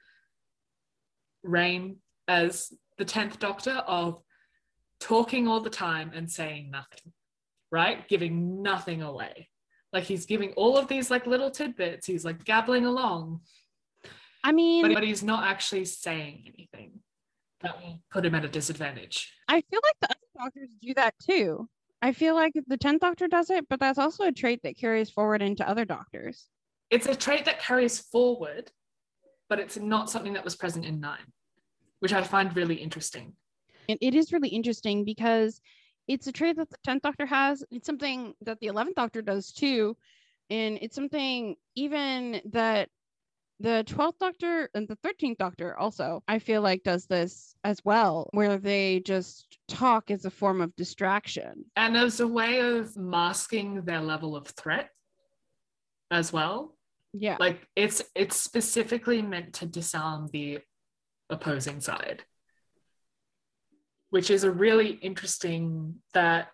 Speaker 2: reign as the 10th Doctor, of talking all the time and saying nothing, right? Giving nothing away. Like, he's giving all of these like little tidbits, he's like gabbling along.
Speaker 1: I mean,
Speaker 2: but he's not actually saying anything that will put him at a disadvantage.
Speaker 1: I feel like the other doctors do that too. I feel like the 10th Doctor does it, but that's also a trait that carries forward into other doctors.
Speaker 2: It's a trait that carries forward, but it's not something that was present in 9, which I find really interesting.
Speaker 1: And it is really interesting because it's a trait that the 10th Doctor has. It's something that the 11th Doctor does too. And it's something even that the 12th Doctor and the 13th Doctor also, I feel like, does this as well, where they just talk as a form of distraction.
Speaker 2: And as a way of masking their level of threat as well.
Speaker 1: Yeah.
Speaker 2: Like, it's specifically meant to disarm the opposing side, which is a really interesting that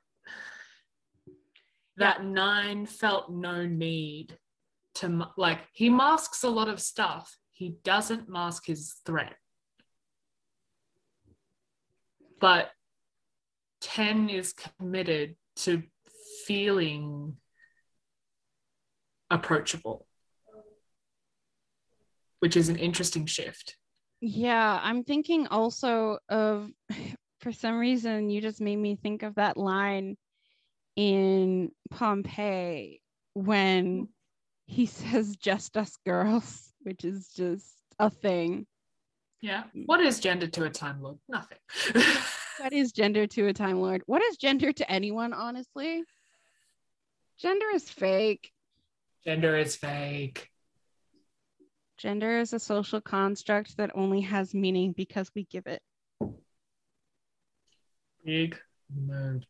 Speaker 2: 9 felt no need to, like, he masks a lot of stuff. He doesn't mask his threat. But 10 is committed to feeling approachable, which is an interesting shift.
Speaker 1: Yeah, I'm thinking also of, for some reason, you just made me think of that line in Pompeii when he says just us girls, which is just a thing.
Speaker 2: Yeah. What is gender to a Time Lord? Nothing.
Speaker 1: What is gender to a Time Lord? What is gender to anyone, honestly? Gender is fake.
Speaker 2: Gender is fake.
Speaker 1: Gender is a social construct that only has meaning because we give it.
Speaker 2: Big nerd.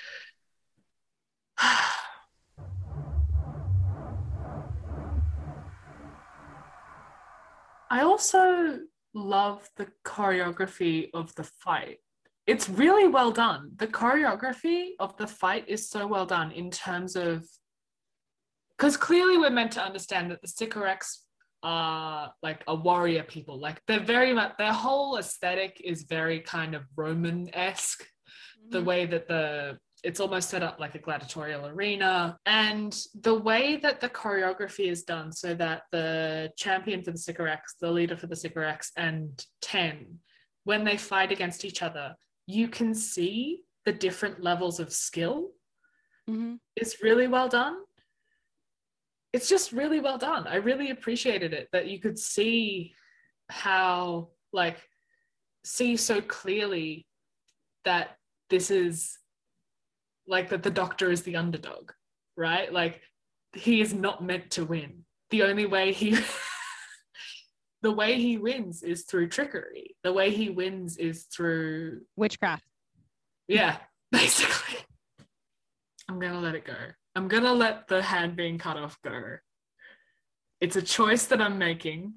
Speaker 2: I also love the choreography of the fight. It's really well done. The choreography of the fight is so well done in terms of because clearly we're meant to understand that the Sycorax are like a warrior people. Like they're very much, their whole aesthetic is very kind of Roman-esque. The way that it's almost set up like a gladiatorial arena, and the way that the choreography is done so that the champion for the Sycorax, the leader for the Sycorax, and Ten, when they fight against each other, you can see the different levels of skill. It's really well done. It's just really well done. I really appreciated it, that you could see how, like, see so clearly that this is like, that the Doctor is the underdog, right? Like, he is not meant to win. The only way the way he wins is through trickery. The way he wins is through
Speaker 1: witchcraft.
Speaker 2: Yeah, basically. I'm gonna let it go. I'm gonna let the hand being cut off go. It's a choice that I'm making.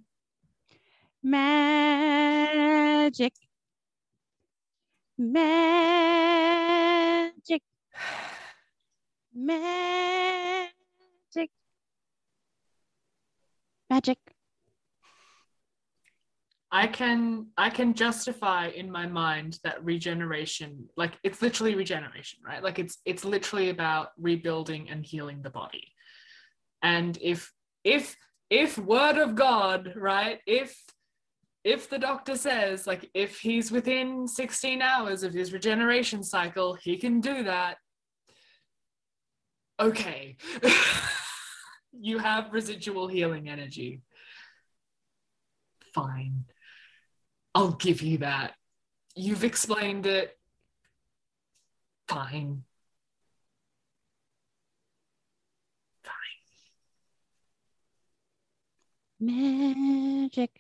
Speaker 1: Magic. Magic. Magic. Magic.
Speaker 2: I can justify in my mind that regeneration, like, it's literally regeneration, right? Like it's literally about rebuilding and healing the body. And if word of God, right? If the Doctor says, like, if he's within 16 hours of his regeneration cycle, he can do that. Okay. You have residual healing energy. Fine. I'll give you that. You've explained it. Fine.
Speaker 1: Magic.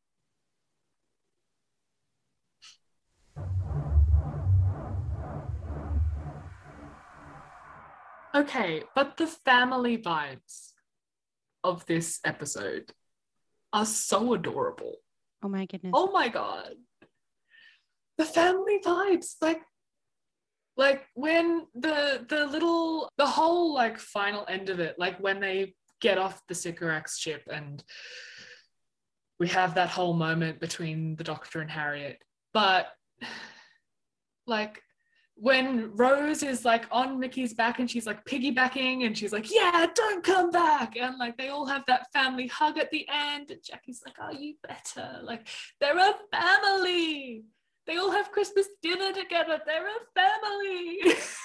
Speaker 2: Okay, but the family vibes of this episode are so adorable.
Speaker 1: Oh my goodness.
Speaker 2: Oh my God. The family vibes, like when the whole like final end of it, like when they get off the Sycorax ship and we have that whole moment between the Doctor and Harriet. But like when Rose is like on Mickey's back and she's like piggybacking and she's like, yeah, don't come back. And like they all have that family hug at the end. And Jackie's like, oh, you better. Like, they're a family. They all have Christmas dinner together. They're a family.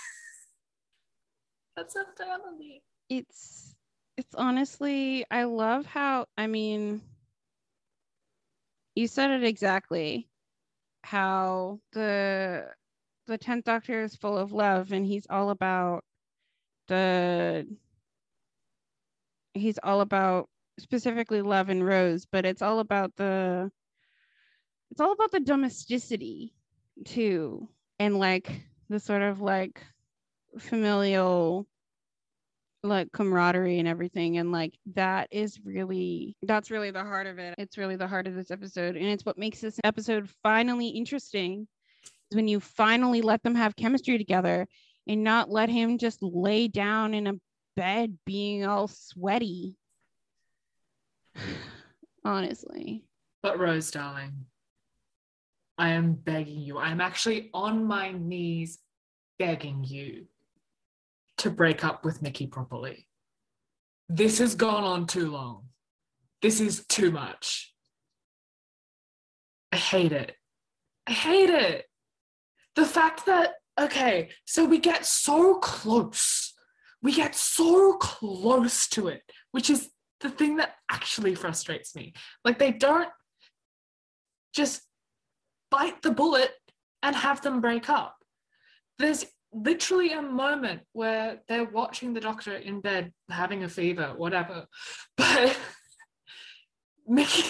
Speaker 2: That's a family.
Speaker 1: It's honestly, I love how, I mean, you said it exactly, how the 10th Doctor is full of love, and he's all about specifically love and Rose, but it's all about the domesticity too, and like the sort of like familial like camaraderie and everything, and like that's really the heart of it. It's really the heart of this episode, and it's what makes this episode finally interesting, is when you finally let them have chemistry together and not let him just lay down in a bed being all sweaty. Honestly.
Speaker 2: But Rose, darling, I am begging you, I'm actually on my knees begging you to break up with Mickey properly. This has gone on too long. This is too much. I hate it. I hate it. The fact that, okay, so we get so close. We get so close to it, which is the thing that actually frustrates me. Like, they don't just bite the bullet and have them break up. There's literally a moment where they're watching the Doctor in bed having a fever, whatever, but Mickey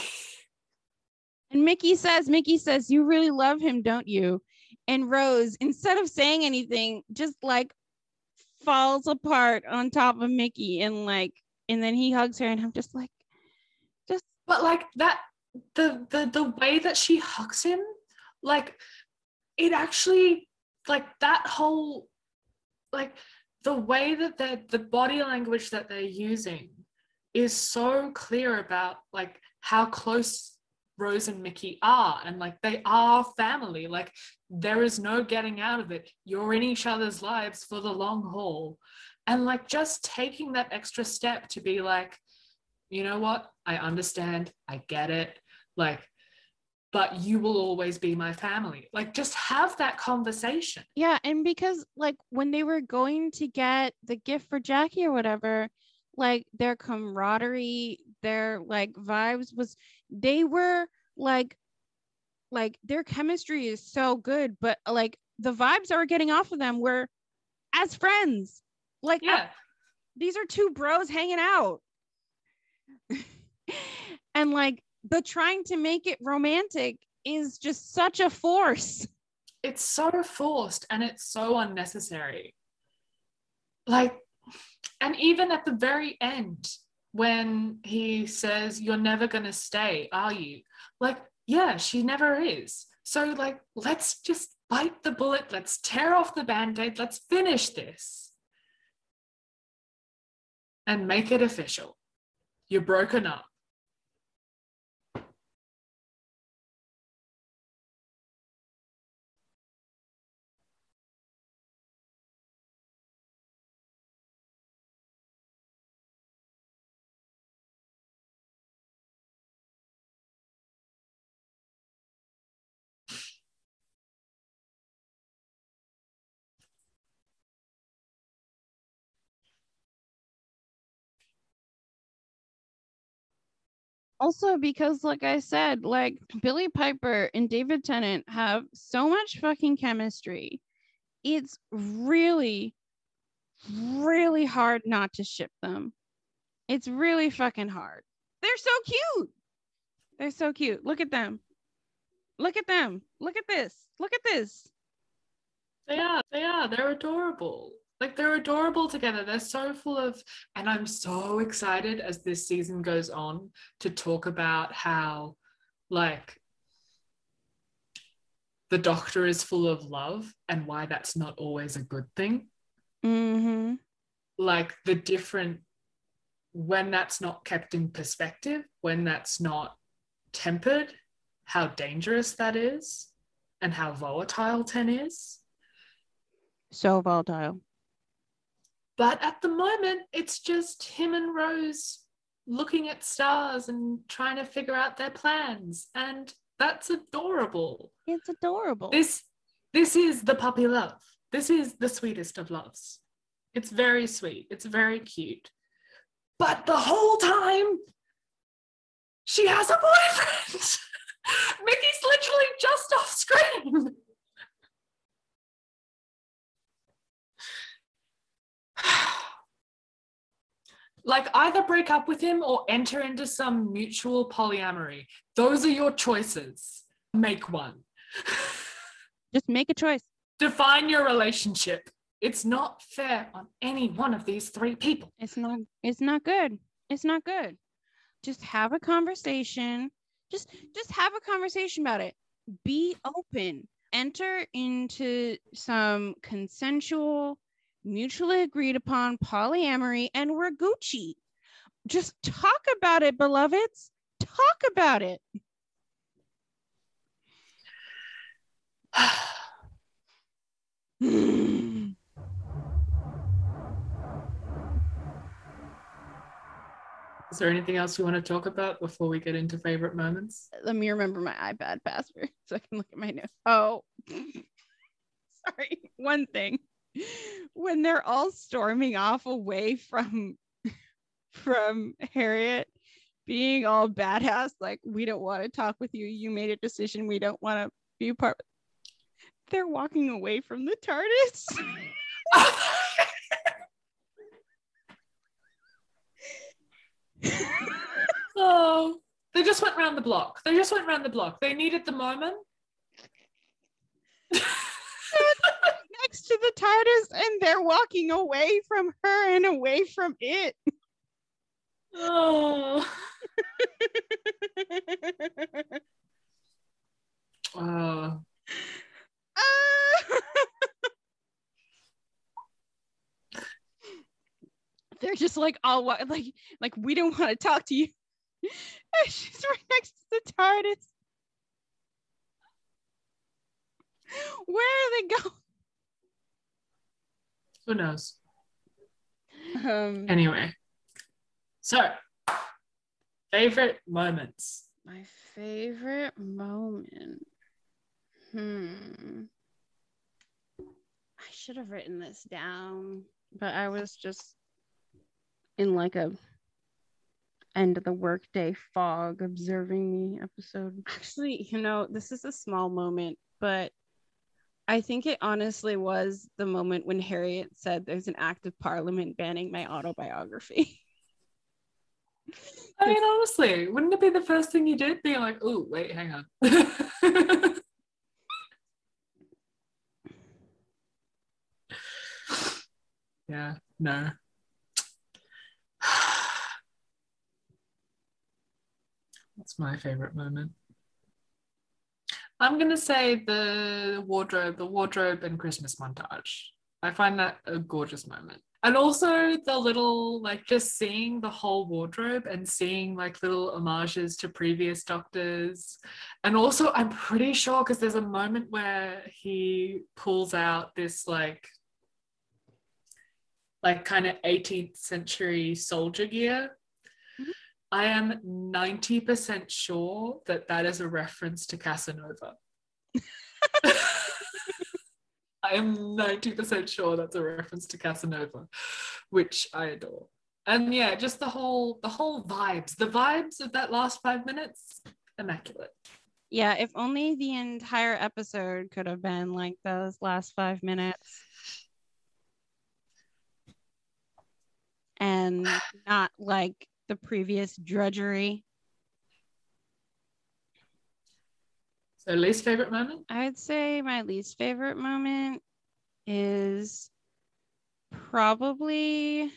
Speaker 1: says, you really love him, don't you? And Rose, instead of saying anything, just like falls apart on top of Mickey, and then he hugs her, and I'm just like,
Speaker 2: but like that, the way that she hugs him, like, it actually, like, that whole, like, the way that the body language that they're using is so clear about like how close Rose and Mickey are, and like they are family. Like there is no getting out of it. You're in each other's lives for the long haul. And like just taking that extra step to be like, you know what? I understand. I get it. Like, but you will always be my family. Like just have that conversation.
Speaker 1: Yeah, and because like when they were going to get the gift for Jackie or whatever, like their camaraderie, their like vibes was, they were like their chemistry is so good, but like the vibes that were getting off of them were as friends. Like
Speaker 2: Yeah.
Speaker 1: these are two bros hanging out. And like the trying to make it romantic is just such a force.
Speaker 2: It's so forced and it's so unnecessary. Like, and even at the very end, when he says, "You're never going to stay, are you?" Like, yeah, she never is. So, like, let's just bite the bullet. Let's tear off the band-aid. Let's finish this and make it official. You're broken up.
Speaker 1: Also because like I said, like Billy Piper and David Tennant have so much fucking chemistry. It's really hard not to ship them. It's really fucking hard. They're so cute. They're so cute. Look at them. Look at them. Look at this. Look at this.
Speaker 2: They are. They're adorable. Like they're adorable together. They're so full of, and I'm so excited as this season goes on to talk about how, like, the Doctor is full of love and why that's not always a good thing.
Speaker 1: Mm-hmm.
Speaker 2: Like the different, when that's not kept in perspective, when that's not tempered, how dangerous that is and how volatile Ten is.
Speaker 1: So volatile.
Speaker 2: But at the moment, it's just him and Rose looking at stars and trying to figure out their plans. And that's adorable.
Speaker 1: It's adorable.
Speaker 2: This is the puppy love. This is the sweetest of loves. It's very sweet. It's very cute. But the whole time, she has a boyfriend. Mickey's literally just off screen. Like either break up with him or enter into some mutual polyamory. Those are your choices. Make one.
Speaker 1: Just make a choice.
Speaker 2: Define your relationship. It's not fair on any one of these three people.
Speaker 1: It's not good. It's not good. Just have a conversation. Just have a conversation about it. Be open. Enter into some consensual, mutually agreed upon polyamory, and we're Gucci. Just talk about it, beloveds. Talk about it.
Speaker 2: Is there anything else you want to talk about before we get into favorite moments?
Speaker 1: Let me remember my iPad password so I can look at my notes. Oh, sorry. One thing. When they're all storming off away from Harriet, being all badass, like, we don't want to talk with you. You made a decision. We don't want to be a part. They're walking away from the TARDIS.
Speaker 2: Oh, they just went around the block. They needed the moment.
Speaker 1: Next to the TARDIS, and they're walking away from her and away from it.
Speaker 2: Oh.
Speaker 1: just like all like we don't want to talk to you. And she's right next to the TARDIS. Where are they going?
Speaker 2: Who knows?
Speaker 1: Um,
Speaker 2: Anyway, so favorite moments.
Speaker 1: my favorite moment. I should have written this down, but I was just in like a end of the workday fog observing the episode. Actually, this is a small moment, but I think it honestly was the moment when Harriet said there's an act of parliament banning my autobiography.
Speaker 2: I mean, honestly, wouldn't it be the first thing you did? Being like, oh, wait, hang on. Yeah, no. What's my favorite moment? I'm going to say the wardrobe and Christmas montage. I find that a gorgeous moment. And also the little, like, just seeing the whole wardrobe and seeing like little homages to previous doctors. And also, I'm pretty sure, because there's a moment where he pulls out this like kind of 18th century soldier gear. Mm-hmm. I am 90% sure that is a reference to Casanova. I am 90% sure that's a reference to Casanova, which I adore. And yeah, just the whole vibes. The vibes of that last 5 minutes, immaculate.
Speaker 1: Yeah, if only the entire episode could have been like those last 5 minutes. And not like the previous drudgery.
Speaker 2: So least favorite moment?
Speaker 1: I would say my least favorite moment is probably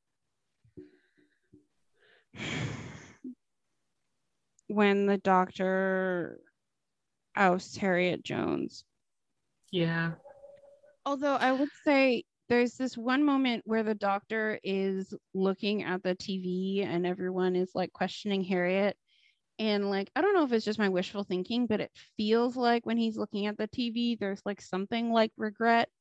Speaker 1: when the doctor ousts Harriet Jones.
Speaker 2: Yeah.
Speaker 1: Although I would say there's this one moment where the doctor is looking at the TV and everyone is like questioning Harriet. And like, I don't know if it's just my wishful thinking, but it feels like when he's looking at the TV, there's like something like regret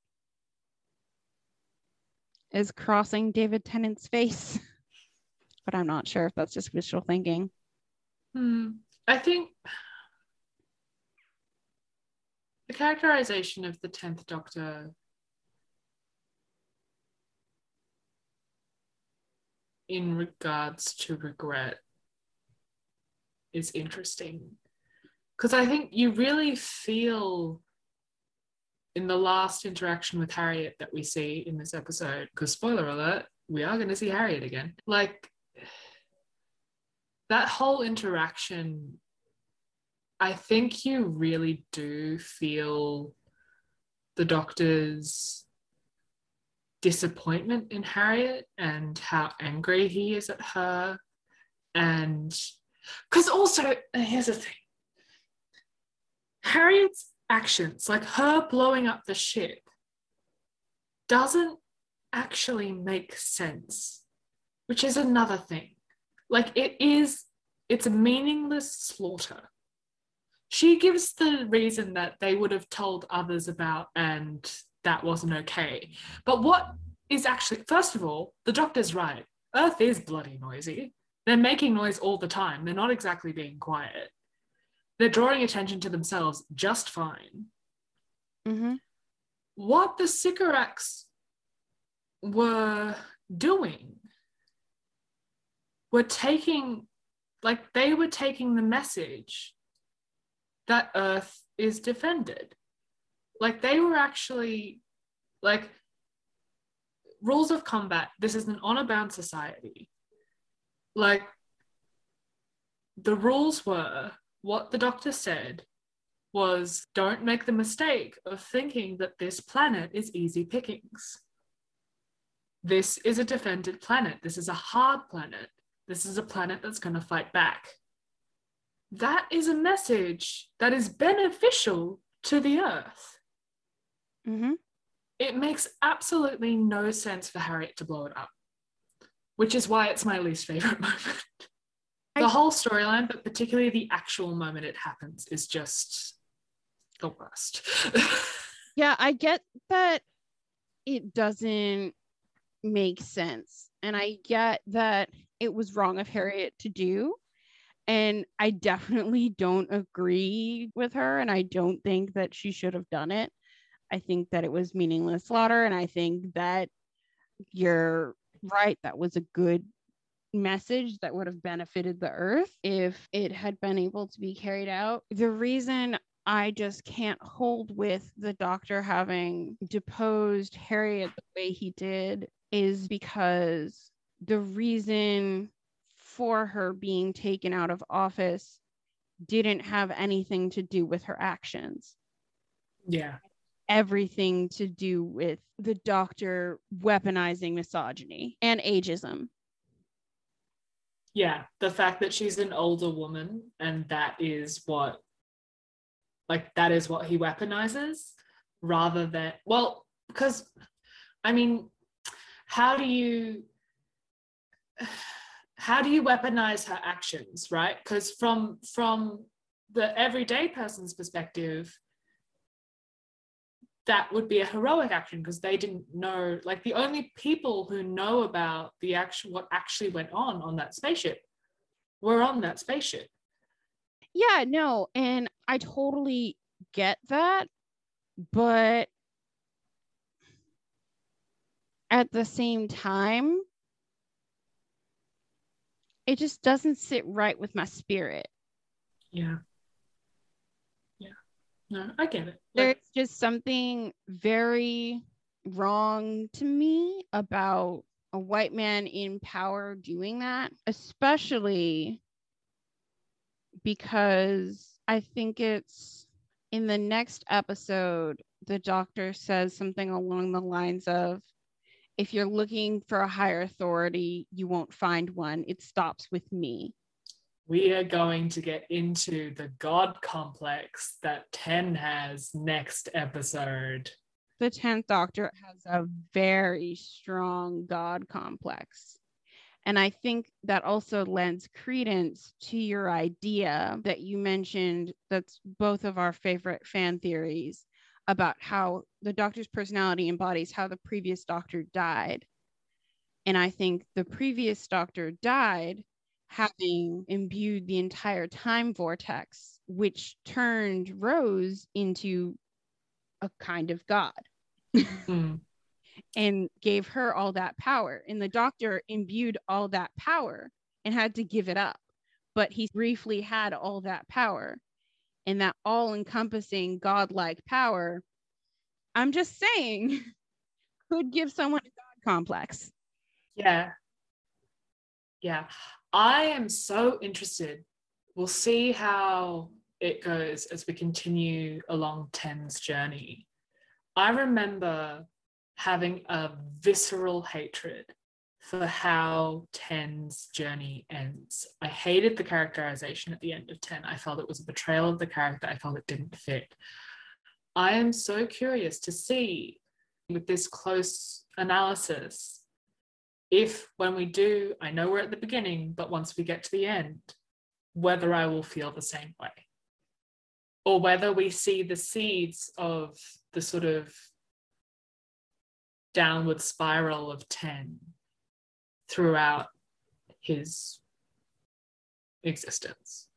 Speaker 1: is crossing David Tennant's face. But I'm not sure if that's just wishful thinking.
Speaker 2: I think the characterization of the 10th Doctor in regards to regret is interesting, because I think you really feel in the last interaction with Harriet that we see in this episode, because spoiler alert, we are going to see Harriet again, like that whole interaction, I think you really do feel the Doctor's disappointment in Harriet and how angry he is at her. And because also, here's the thing, Harriet's actions, like her blowing up the ship, doesn't actually make sense, which is another thing. Like it's a meaningless slaughter. She gives the reason that they would have told others about and that wasn't okay. But what is actually, first of all, the Doctor's right. Earth is bloody noisy. They're making noise all the time. They're not exactly being quiet. They're drawing attention to themselves just fine.
Speaker 1: Mm-hmm.
Speaker 2: What the Sycorax were doing were taking the message that Earth is defended. Like they were actually, like, rules of combat, this is an honor-bound society. Like, the rules were, what the Doctor said was, don't make the mistake of thinking that this planet is easy pickings. This is a defended planet. This is a hard planet. This is a planet that's going to fight back. That is a message that is beneficial to the Earth.
Speaker 1: Mm-hmm.
Speaker 2: It makes absolutely no sense for Harriet to blow it up. which is why it's my least favorite moment. The whole storyline, but particularly the actual moment it happens, is just the worst.
Speaker 1: Yeah, I get that it doesn't make sense. And I get that it was wrong of Harriet to do. And I definitely don't agree with her. And I don't think that she should have done it. I think that it was meaningless slaughter. And I think that you're right. That was a good message that would have benefited the earth if it had been able to be carried out. The reason I just can't hold with the doctor having deposed Harriet the way he did is because the reason for her being taken out of office didn't have anything to do with her actions.
Speaker 2: Yeah.
Speaker 1: Everything to do with the doctor weaponizing misogyny and ageism.
Speaker 2: Yeah, the fact that she's an older woman and that is what he weaponizes, rather than, well, because I mean, how do you weaponize her actions, right? Because from the everyday person's perspective, that would be a heroic action because they didn't know, like, the only people who know about what actually went on that spaceship were on that spaceship.
Speaker 1: Yeah, no, and I totally get that, but at the same time, it just doesn't sit right with my spirit.
Speaker 2: Yeah. No, I get it.
Speaker 1: There's just something very wrong to me about a white man in power doing that, especially because I think it's in the next episode, the doctor says something along the lines of, if you're looking for a higher authority, you won't find one. It stops with me.
Speaker 2: We are going to get into the God complex that 10 has next episode.
Speaker 1: The 10th Doctor has a very strong God complex. And I think that also lends credence to your idea that you mentioned, that's both of our favorite fan theories, about how the Doctor's personality embodies how the previous Doctor died. And I think the previous Doctor died having imbued the entire time vortex, which turned Rose into a kind of god. And gave her all that power. And the doctor imbued all that power and had to give it up. But he briefly had all that power. And that all-encompassing godlike power, I'm just saying, could give someone a god complex.
Speaker 2: Yeah. I am so interested. We'll see how it goes as we continue along 10's journey. I remember having a visceral hatred for how 10's journey ends. I hated the characterization at the end of 10. I felt it was a betrayal of the character. I felt it didn't fit. I am so curious to see, with this close analysis, if when we do, I know we're at the beginning, but once we get to the end, whether I will feel the same way, or whether we see the seeds of the sort of downward spiral of 10 throughout his existence.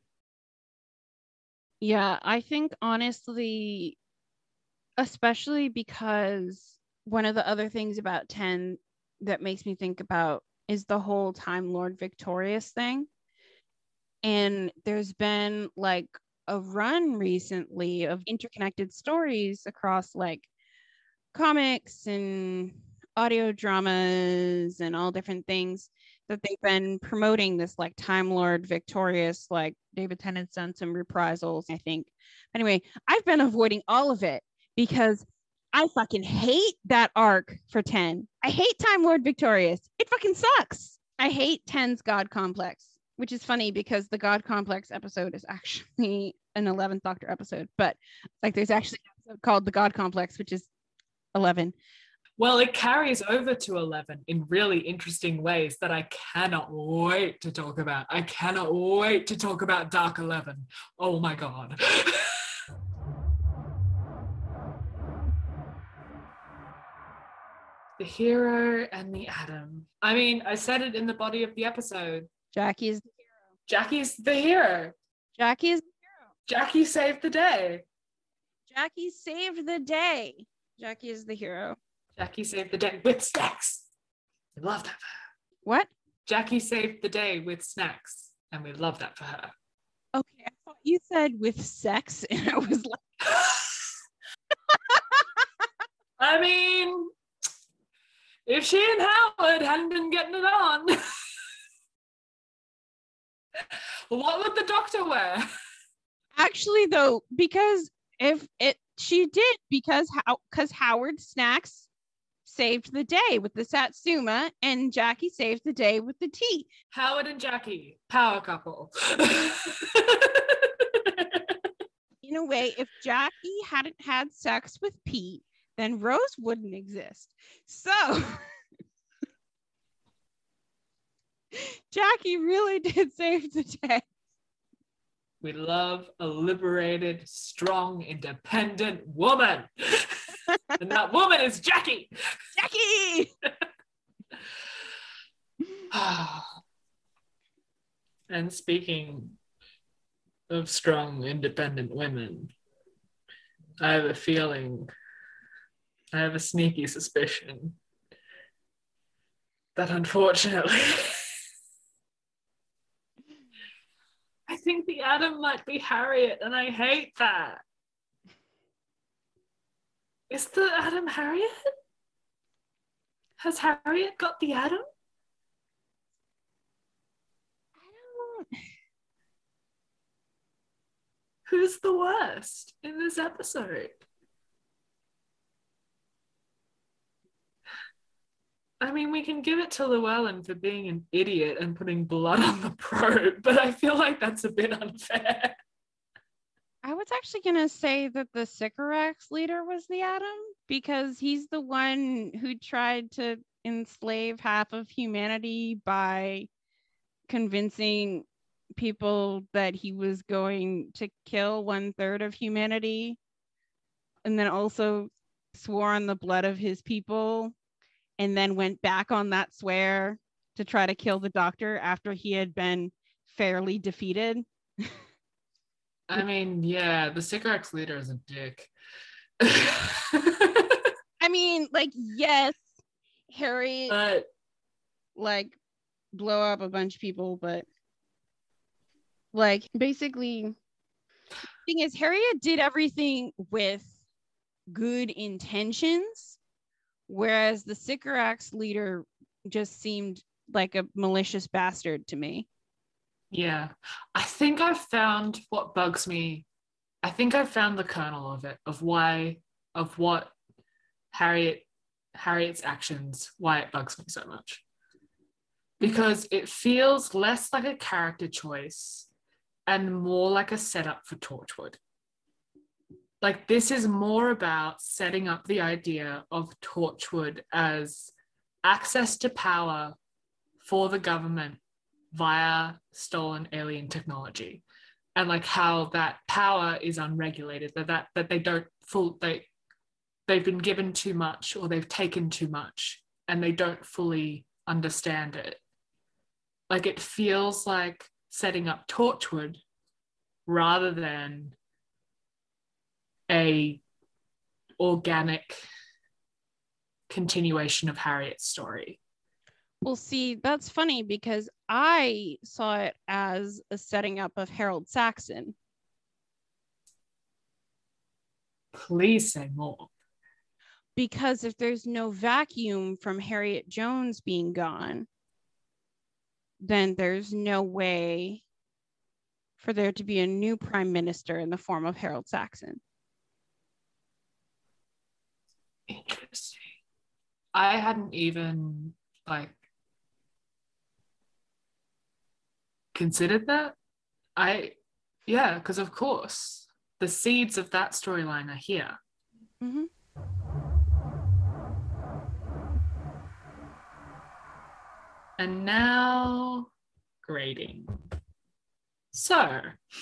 Speaker 1: Yeah, I think honestly, especially because one of the other things about 10 that makes me think about is the whole Time Lord Victorious thing. And there's been like a run recently of interconnected stories across like comics and audio dramas and all different things that they've been promoting this like Time Lord Victorious, like David Tennant's done some reprisals, I think. Anyway, I've been avoiding all of it because I fucking hate that arc for 10. I hate Time Lord Victorious. It fucking sucks. I hate 10's God complex, which is funny because the God complex episode is actually an 11th Doctor episode, but like there's actually an episode called the God complex, which is 11.
Speaker 2: Well, it carries over to 11 in really interesting ways that I cannot wait to talk about. I cannot wait to talk about Dark 11. Oh my God. The hero and the atom. I mean, I said it in the body of the episode.
Speaker 1: Jackie's the hero.
Speaker 2: Jackie's the hero.
Speaker 1: Jackie is the hero.
Speaker 2: Jackie saved the day.
Speaker 1: Jackie saved the day. Jackie is the hero.
Speaker 2: Jackie saved the day with snacks. We love that for her.
Speaker 1: What?
Speaker 2: Jackie saved the day with snacks, and we love that for her.
Speaker 1: Okay, I thought you said with sex, and I was like,
Speaker 2: I mean, if she and Howard hadn't been getting it on, what would the doctor wear?
Speaker 1: actually, though, because she did because Howard Snacks saved the day with the Satsuma, and Jackie saved the day with the tea.
Speaker 2: Howard and Jackie, power couple.
Speaker 1: In a way, if Jackie hadn't had sex with Pete, then Rose wouldn't exist. So Jackie really did save the day.
Speaker 2: We love a liberated, strong, independent woman. And that woman is Jackie.
Speaker 1: Jackie!
Speaker 2: And speaking of strong, independent women, I have a feeling, I have a sneaky suspicion that unfortunately, I think the atom might be Harriet, and I hate that. Is the atom Harriet? Has Harriet got the atom?
Speaker 1: I don't.
Speaker 2: Who's the worst in this episode? I mean, we can give it to Llewellyn for being an idiot and putting blood on the probe, but I feel like that's a bit unfair.
Speaker 1: I was actually going to say that the Sycorax leader was the atom, because he's the one who tried to enslave half of humanity by convincing people that he was going to kill 1/3 of humanity, and then also swore on the blood of his people, and then went back on that swear to try to kill the doctor after he had been fairly defeated.
Speaker 2: I mean, yeah, the Sycorax leader is a dick.
Speaker 1: I mean, like, yes, Harry like blow up a bunch of people, but like basically the thing is, Harriet did everything with good intentions, whereas the Sycorax leader just seemed like a malicious bastard to me.
Speaker 2: Yeah, I think I've found what bugs me. I think I've found the kernel of it, of what Harriet's actions, why it bugs me so much. Because it feels less like a character choice and more like a setup for Torchwood. Like, this is more about setting up the idea of Torchwood as access to power for the government via stolen alien technology, and like how that power is unregulated, that they don't they've been given too much, or they've taken too much and they don't fully understand it. Like, it feels like setting up Torchwood rather than a organic continuation of Harriet's story.
Speaker 1: Well, see, that's funny because I saw it as a setting up of Harold Saxon.
Speaker 2: Please say more.
Speaker 1: Because if there's no vacuum from Harriet Jones being gone, then there's no way for there to be a new prime minister in the form of Harold Saxon.
Speaker 2: Interesting. I hadn't even considered that. Because of course the seeds of that storyline are here.
Speaker 1: Mm-hmm.
Speaker 2: And now grading. So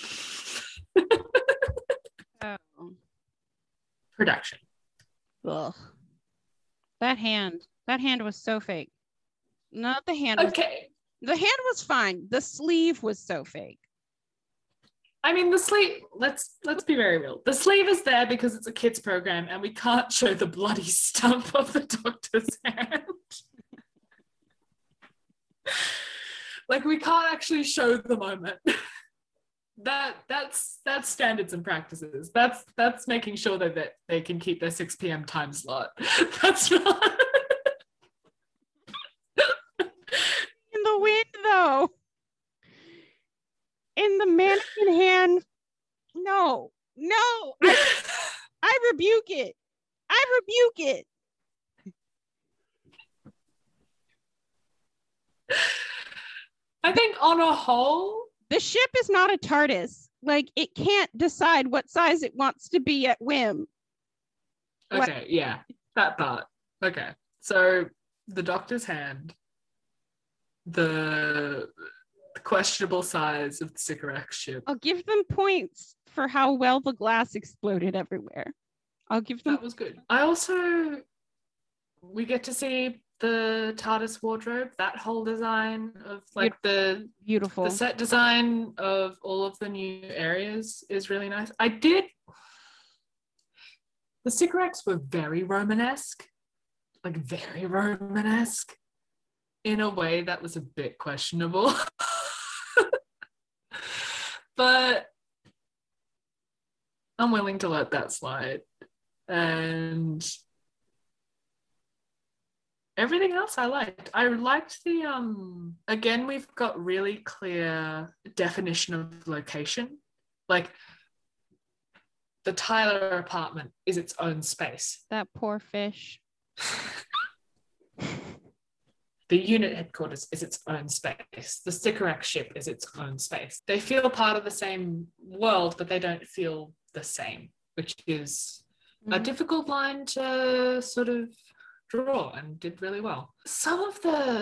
Speaker 1: Oh.
Speaker 2: production.
Speaker 1: Ugh. That hand was so fake. Not the hand.
Speaker 2: Okay.
Speaker 1: The hand was fine. The sleeve was so fake.
Speaker 2: I mean, the sleeve, let's be very real. The sleeve is there because it's a kids program and we can't show the bloody stump of the doctor's hand. Like, we can't actually show the moment. That's standards and practices. That's making sure that they can keep their 6 p.m. time slot. That's not
Speaker 1: In the wind, though. In the mannequin hand. No. I rebuke it.
Speaker 2: I think on a whole,
Speaker 1: the ship is not a TARDIS. Like, it can't decide what size it wants to be at whim.
Speaker 2: okay, yeah, that part. Okay, so the doctor's hand, the questionable size of the Sycorax ship.
Speaker 1: I'll give them points for how well the glass exploded everywhere. I'll give them.
Speaker 2: That was good. We get to see the TARDIS wardrobe, that whole design of like
Speaker 1: beautiful.
Speaker 2: The set design of all of the new areas is really nice. The Sycorax were very Romanesque, like very Romanesque in a way that was a bit questionable. But I'm willing to let that slide. And everything else I liked. I liked the again, we've got really clear definition of location. Like, the Tyler apartment is its own space.
Speaker 1: That poor fish.
Speaker 2: The unit headquarters is its own space. The Sycorax ship is its own space. They feel part of the same world, but they don't feel the same, which is a difficult line to sort of draw, and did really well. Some of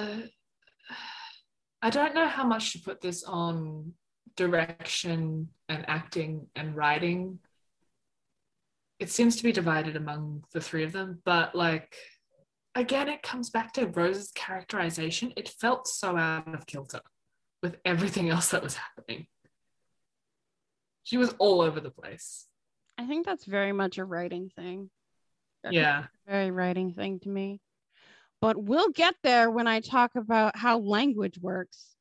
Speaker 2: I don't know how much to put this on direction and acting and writing. It seems to be divided among the three of them, but like, again, it comes back to Rose's characterization. It felt so out of kilter with everything else that was happening. She was all over the place.
Speaker 1: I think that's very much a writing thing.
Speaker 2: Yeah.
Speaker 1: Very writing thing to me. But we'll get there when I talk about how language works.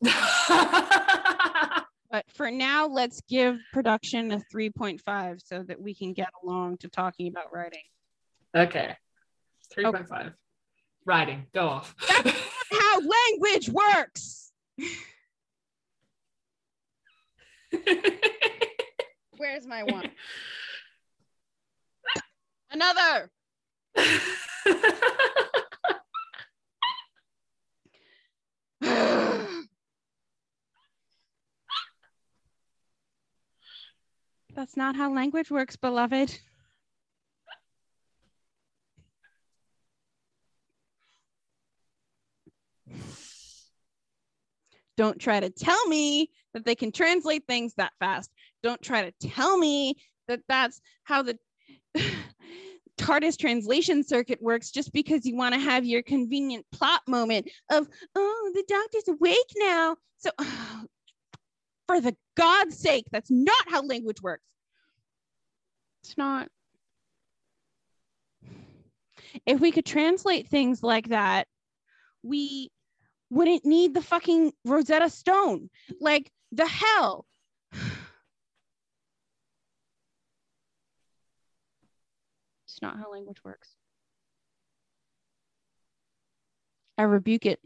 Speaker 1: But for now, let's give production a 3.5 so that we can get along to talking about writing.
Speaker 2: Okay. 3.5. Okay. Writing. Go off.
Speaker 1: That's how language works. Where's my one? Another. That's not how language works, beloved. Don't try to tell me that they can translate things that fast. Don't try to tell me that that's how the TARDIS translation circuit works just because you want to have your convenient plot moment of, oh, the doctor's awake now. So, for the God's sake, that's not how language works. It's not. If we could translate things like that, we wouldn't need the fucking Rosetta Stone. Like, the hell. It's not how language works. I rebuke it.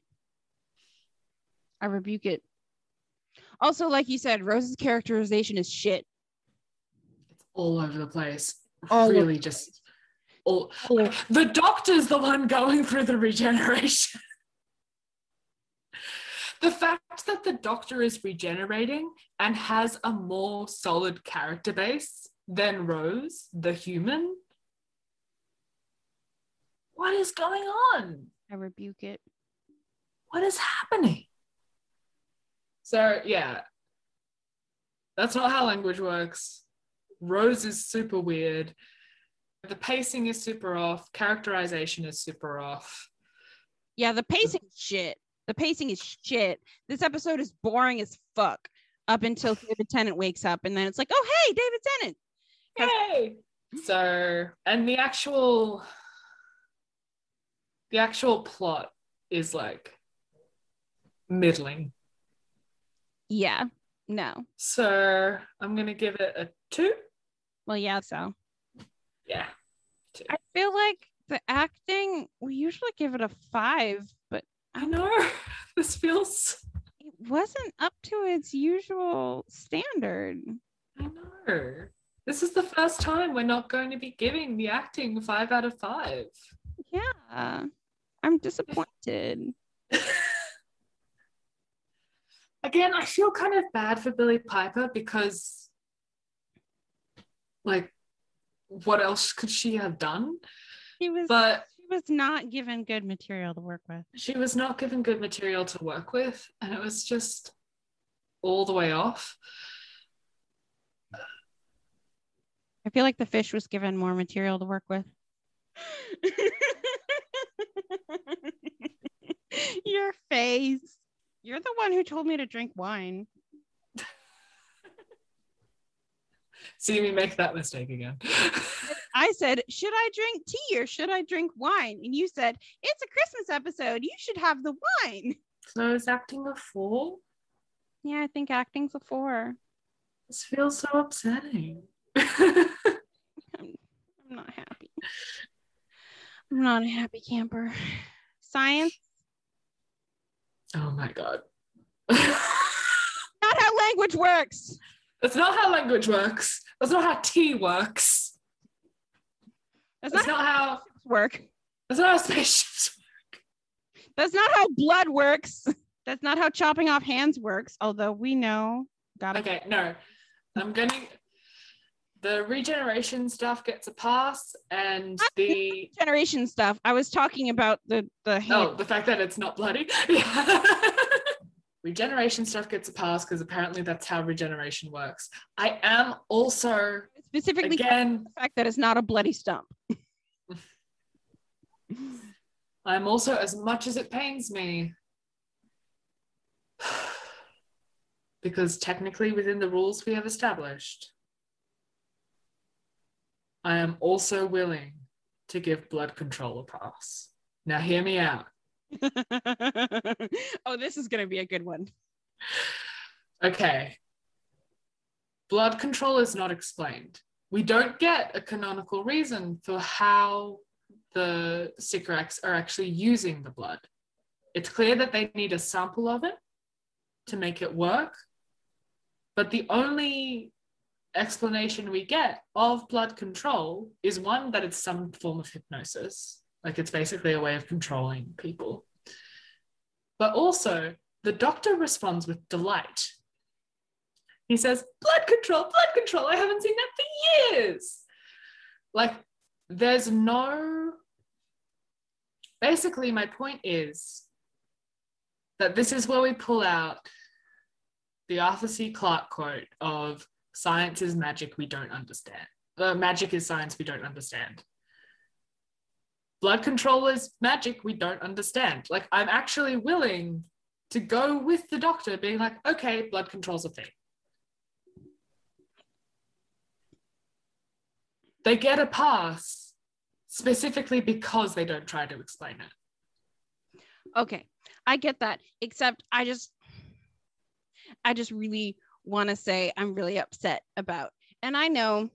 Speaker 1: Also, like you said, Rose's characterization is shit.
Speaker 2: It's all over the place. Really just... The doctor's the one going through the regeneration. The fact that the doctor is regenerating and has a more solid character base than Rose, the human. What is going on?
Speaker 1: I rebuke it.
Speaker 2: what is happening? So yeah, that's not how language works. Rose is super weird. The pacing is super off. Characterization is super off.
Speaker 1: Yeah, the pacing is shit. The pacing is shit. This episode is boring as fuck up until David Tennant wakes up, and then it's like, oh hey, David Tennant.
Speaker 2: Yay! So, and the actual plot is like middling.
Speaker 1: Yeah, no.
Speaker 2: So I'm gonna give it a 2.
Speaker 1: Well, yeah, so.
Speaker 2: Yeah. 2.
Speaker 1: I feel like the acting, we usually give it a 5, but
Speaker 2: I know. This feels...
Speaker 1: it wasn't up to its usual standard.
Speaker 2: I know. This is the first time we're not going to be giving the acting 5 out of 5.
Speaker 1: Yeah, I'm disappointed.
Speaker 2: Again, I feel kind of bad for Billie Piper because, like, what else could she have done?
Speaker 1: She was not given good material to work with.
Speaker 2: She was not given good material to work with, and it was just all the way off.
Speaker 1: I feel like the fish was given more material to work with. Your face. You're the one who told me to drink wine.
Speaker 2: See me make that mistake again.
Speaker 1: I said, should I drink tea or should I drink wine? And you said, it's a Christmas episode. You should have the wine.
Speaker 2: So is acting a 4?
Speaker 1: Yeah, I think acting's a 4.
Speaker 2: This feels so upsetting.
Speaker 1: I'm not happy. I'm not a happy camper. Science.
Speaker 2: Oh my God.
Speaker 1: Not how language works.
Speaker 2: That's not how language works. That's not how tea works.
Speaker 1: That's
Speaker 2: not how
Speaker 1: work.
Speaker 2: That's not how spaceships work.
Speaker 1: That's not how blood works. That's not how chopping off hands works. Although we know.
Speaker 2: Okay, no. The regeneration stuff gets a pass, and the
Speaker 1: regeneration stuff. I was talking about the hand.
Speaker 2: Oh, the fact that it's not bloody. Regeneration stuff gets a pass because apparently that's how regeneration works. I am also
Speaker 1: specifically
Speaker 2: again
Speaker 1: the fact that it's not a bloody stump.
Speaker 2: I'm also, as much as it pains me, because technically within the rules we have established, I am also willing to give blood control a pass. Now hear me out.
Speaker 1: Oh, this is going to be a good one.
Speaker 2: Okay. Blood control is not explained. We don't get a canonical reason for how the Sycorax are actually using the blood. It's clear that they need a sample of it to make it work, but the only explanation we get of blood control is one, that it's some form of hypnosis. Like it's basically a way of controlling people. But also, the doctor responds with delight. He says, blood control, I haven't seen that for years. Like, there's no... Basically, my point is that this is where we pull out the Arthur C. Clarke quote of science is magic we don't understand. Magic is science we don't understand. Blood control is magic we don't understand. Like, I'm actually willing to go with the doctor being like, okay, blood control's a thing. They get a pass specifically because they don't try to explain it.
Speaker 1: Okay, I get that, except I just really want to say I'm really upset about, and I know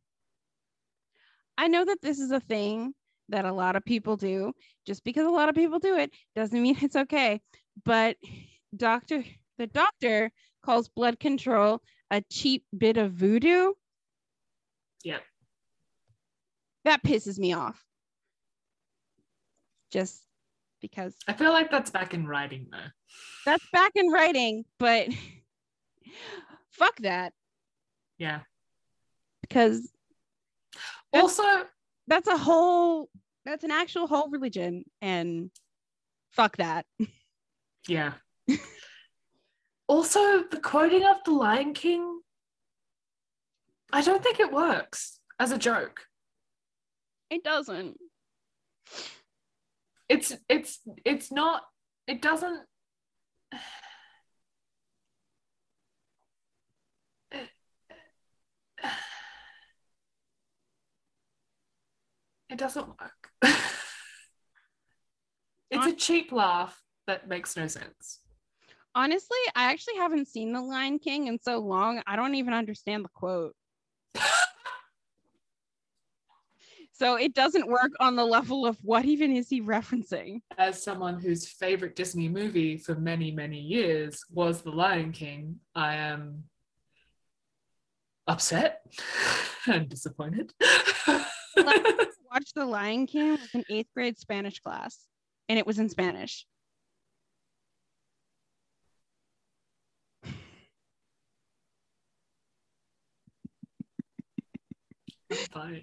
Speaker 1: that this is a thing that a lot of people do. Just because a lot of people do it doesn't mean it's okay. But the doctor calls blood control a cheap bit of voodoo.
Speaker 2: Yeah.
Speaker 1: That pisses me off. Just because.
Speaker 2: I feel like that's back in writing though.
Speaker 1: That's back in writing, but fuck that.
Speaker 2: Yeah.
Speaker 1: Because
Speaker 2: also
Speaker 1: that's an actual whole religion, and fuck that.
Speaker 2: Yeah. Also, the quoting of The Lion King, I don't think it works as a joke.
Speaker 1: It doesn't.
Speaker 2: It's not, it doesn't. It doesn't work. It's a cheap laugh that makes no sense.
Speaker 1: Honestly, I actually haven't seen The Lion King in so long, I don't even understand the quote. So it doesn't work on the level of what even is he referencing?
Speaker 2: As someone whose favorite Disney movie for many, many years was The Lion King, I am upset and disappointed.
Speaker 1: I watched The Lion King with an 8th grade Spanish class, and it was in Spanish.
Speaker 2: I'm fine.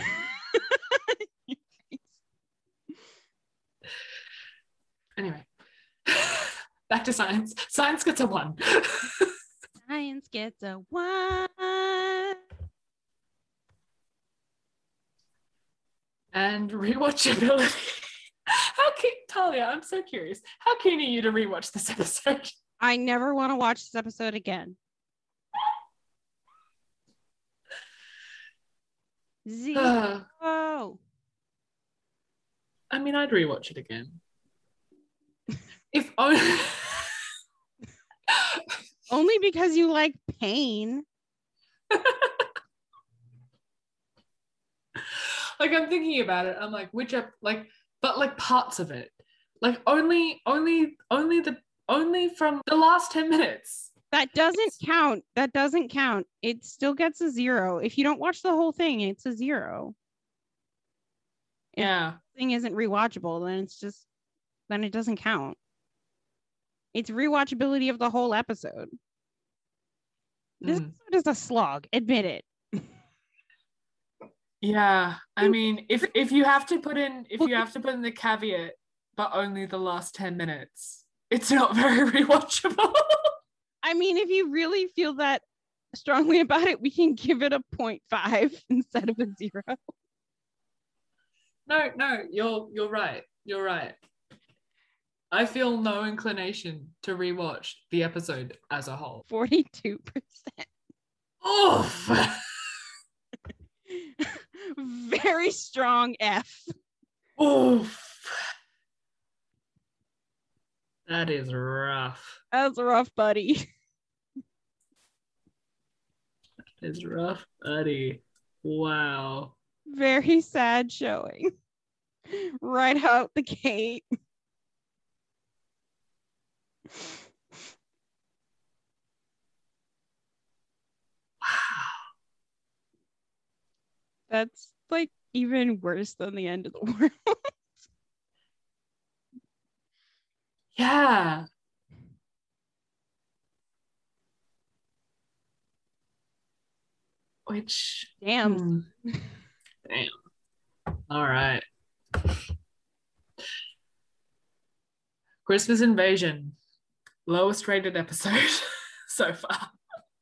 Speaker 2: Anyway, back to science. Science gets a 1.
Speaker 1: Science gets a 1.
Speaker 2: And rewatchability. How keen, Talia, I'm so curious. How keen are you to rewatch this episode?
Speaker 1: I never want to watch this episode again. Zero.
Speaker 2: I mean, I'd rewatch it again. If only...
Speaker 1: Only because you like pain.
Speaker 2: Like, I'm thinking about it. I'm like, but parts of it. Like, only from the last 10 minutes.
Speaker 1: That doesn't count. That doesn't count. It still gets a 0. If you don't watch the whole thing, it's a 0.
Speaker 2: Yeah.
Speaker 1: If the thing isn't rewatchable, then it doesn't count. It's rewatchability of the whole episode. This episode is a slog. Admit it.
Speaker 2: Yeah. I mean, if you have to put in the caveat, but only the last 10 minutes, it's not very rewatchable.
Speaker 1: I mean, if you really feel that strongly about it, we can give it a 0.5 instead of a 0.
Speaker 2: No, you're right. You're right. I feel no inclination to rewatch the episode as a whole.
Speaker 1: 42%.
Speaker 2: Oh,
Speaker 1: very strong F.
Speaker 2: Oof. That is rough.
Speaker 1: That's rough, buddy.
Speaker 2: That is rough, buddy. Wow.
Speaker 1: Very sad showing. Right out the gate.
Speaker 2: Wow.
Speaker 1: That's like even worse than the end of the world.
Speaker 2: Yeah. Which
Speaker 1: Damn.
Speaker 2: Damn. All right. Christmas Invasion. Lowest rated episode so far.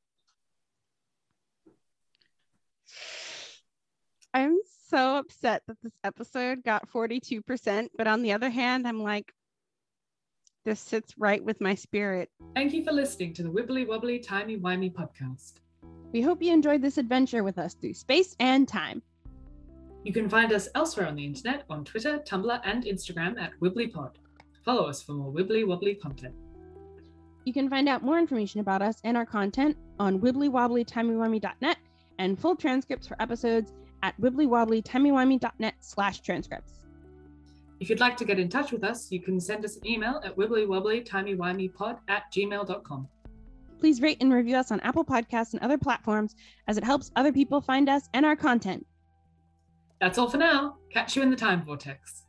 Speaker 1: I'm so upset that this episode got 42%, but on the other hand, I'm like, this sits right with my spirit.
Speaker 2: Thank you for listening to the Wibbly Wobbly Timey Wimey podcast.
Speaker 1: We hope you enjoyed this adventure with us through space and time.
Speaker 2: You can find us elsewhere on the internet on Twitter, Tumblr, and Instagram at WibblyPod. Follow us for more Wibbly Wobbly content.
Speaker 1: You can find out more information about us and our content on wibblywobblytimeywimey.net and full transcripts for episodes at wibblywobblytimeywimey.net/transcripts.
Speaker 2: If you'd like to get in touch with us, you can send us an email at wibblywobblytimeyimeypod@gmail.com.
Speaker 1: Please rate and review us on Apple Podcasts and other platforms, as it helps other people find us and our content.
Speaker 2: That's all for now. Catch you in the time vortex.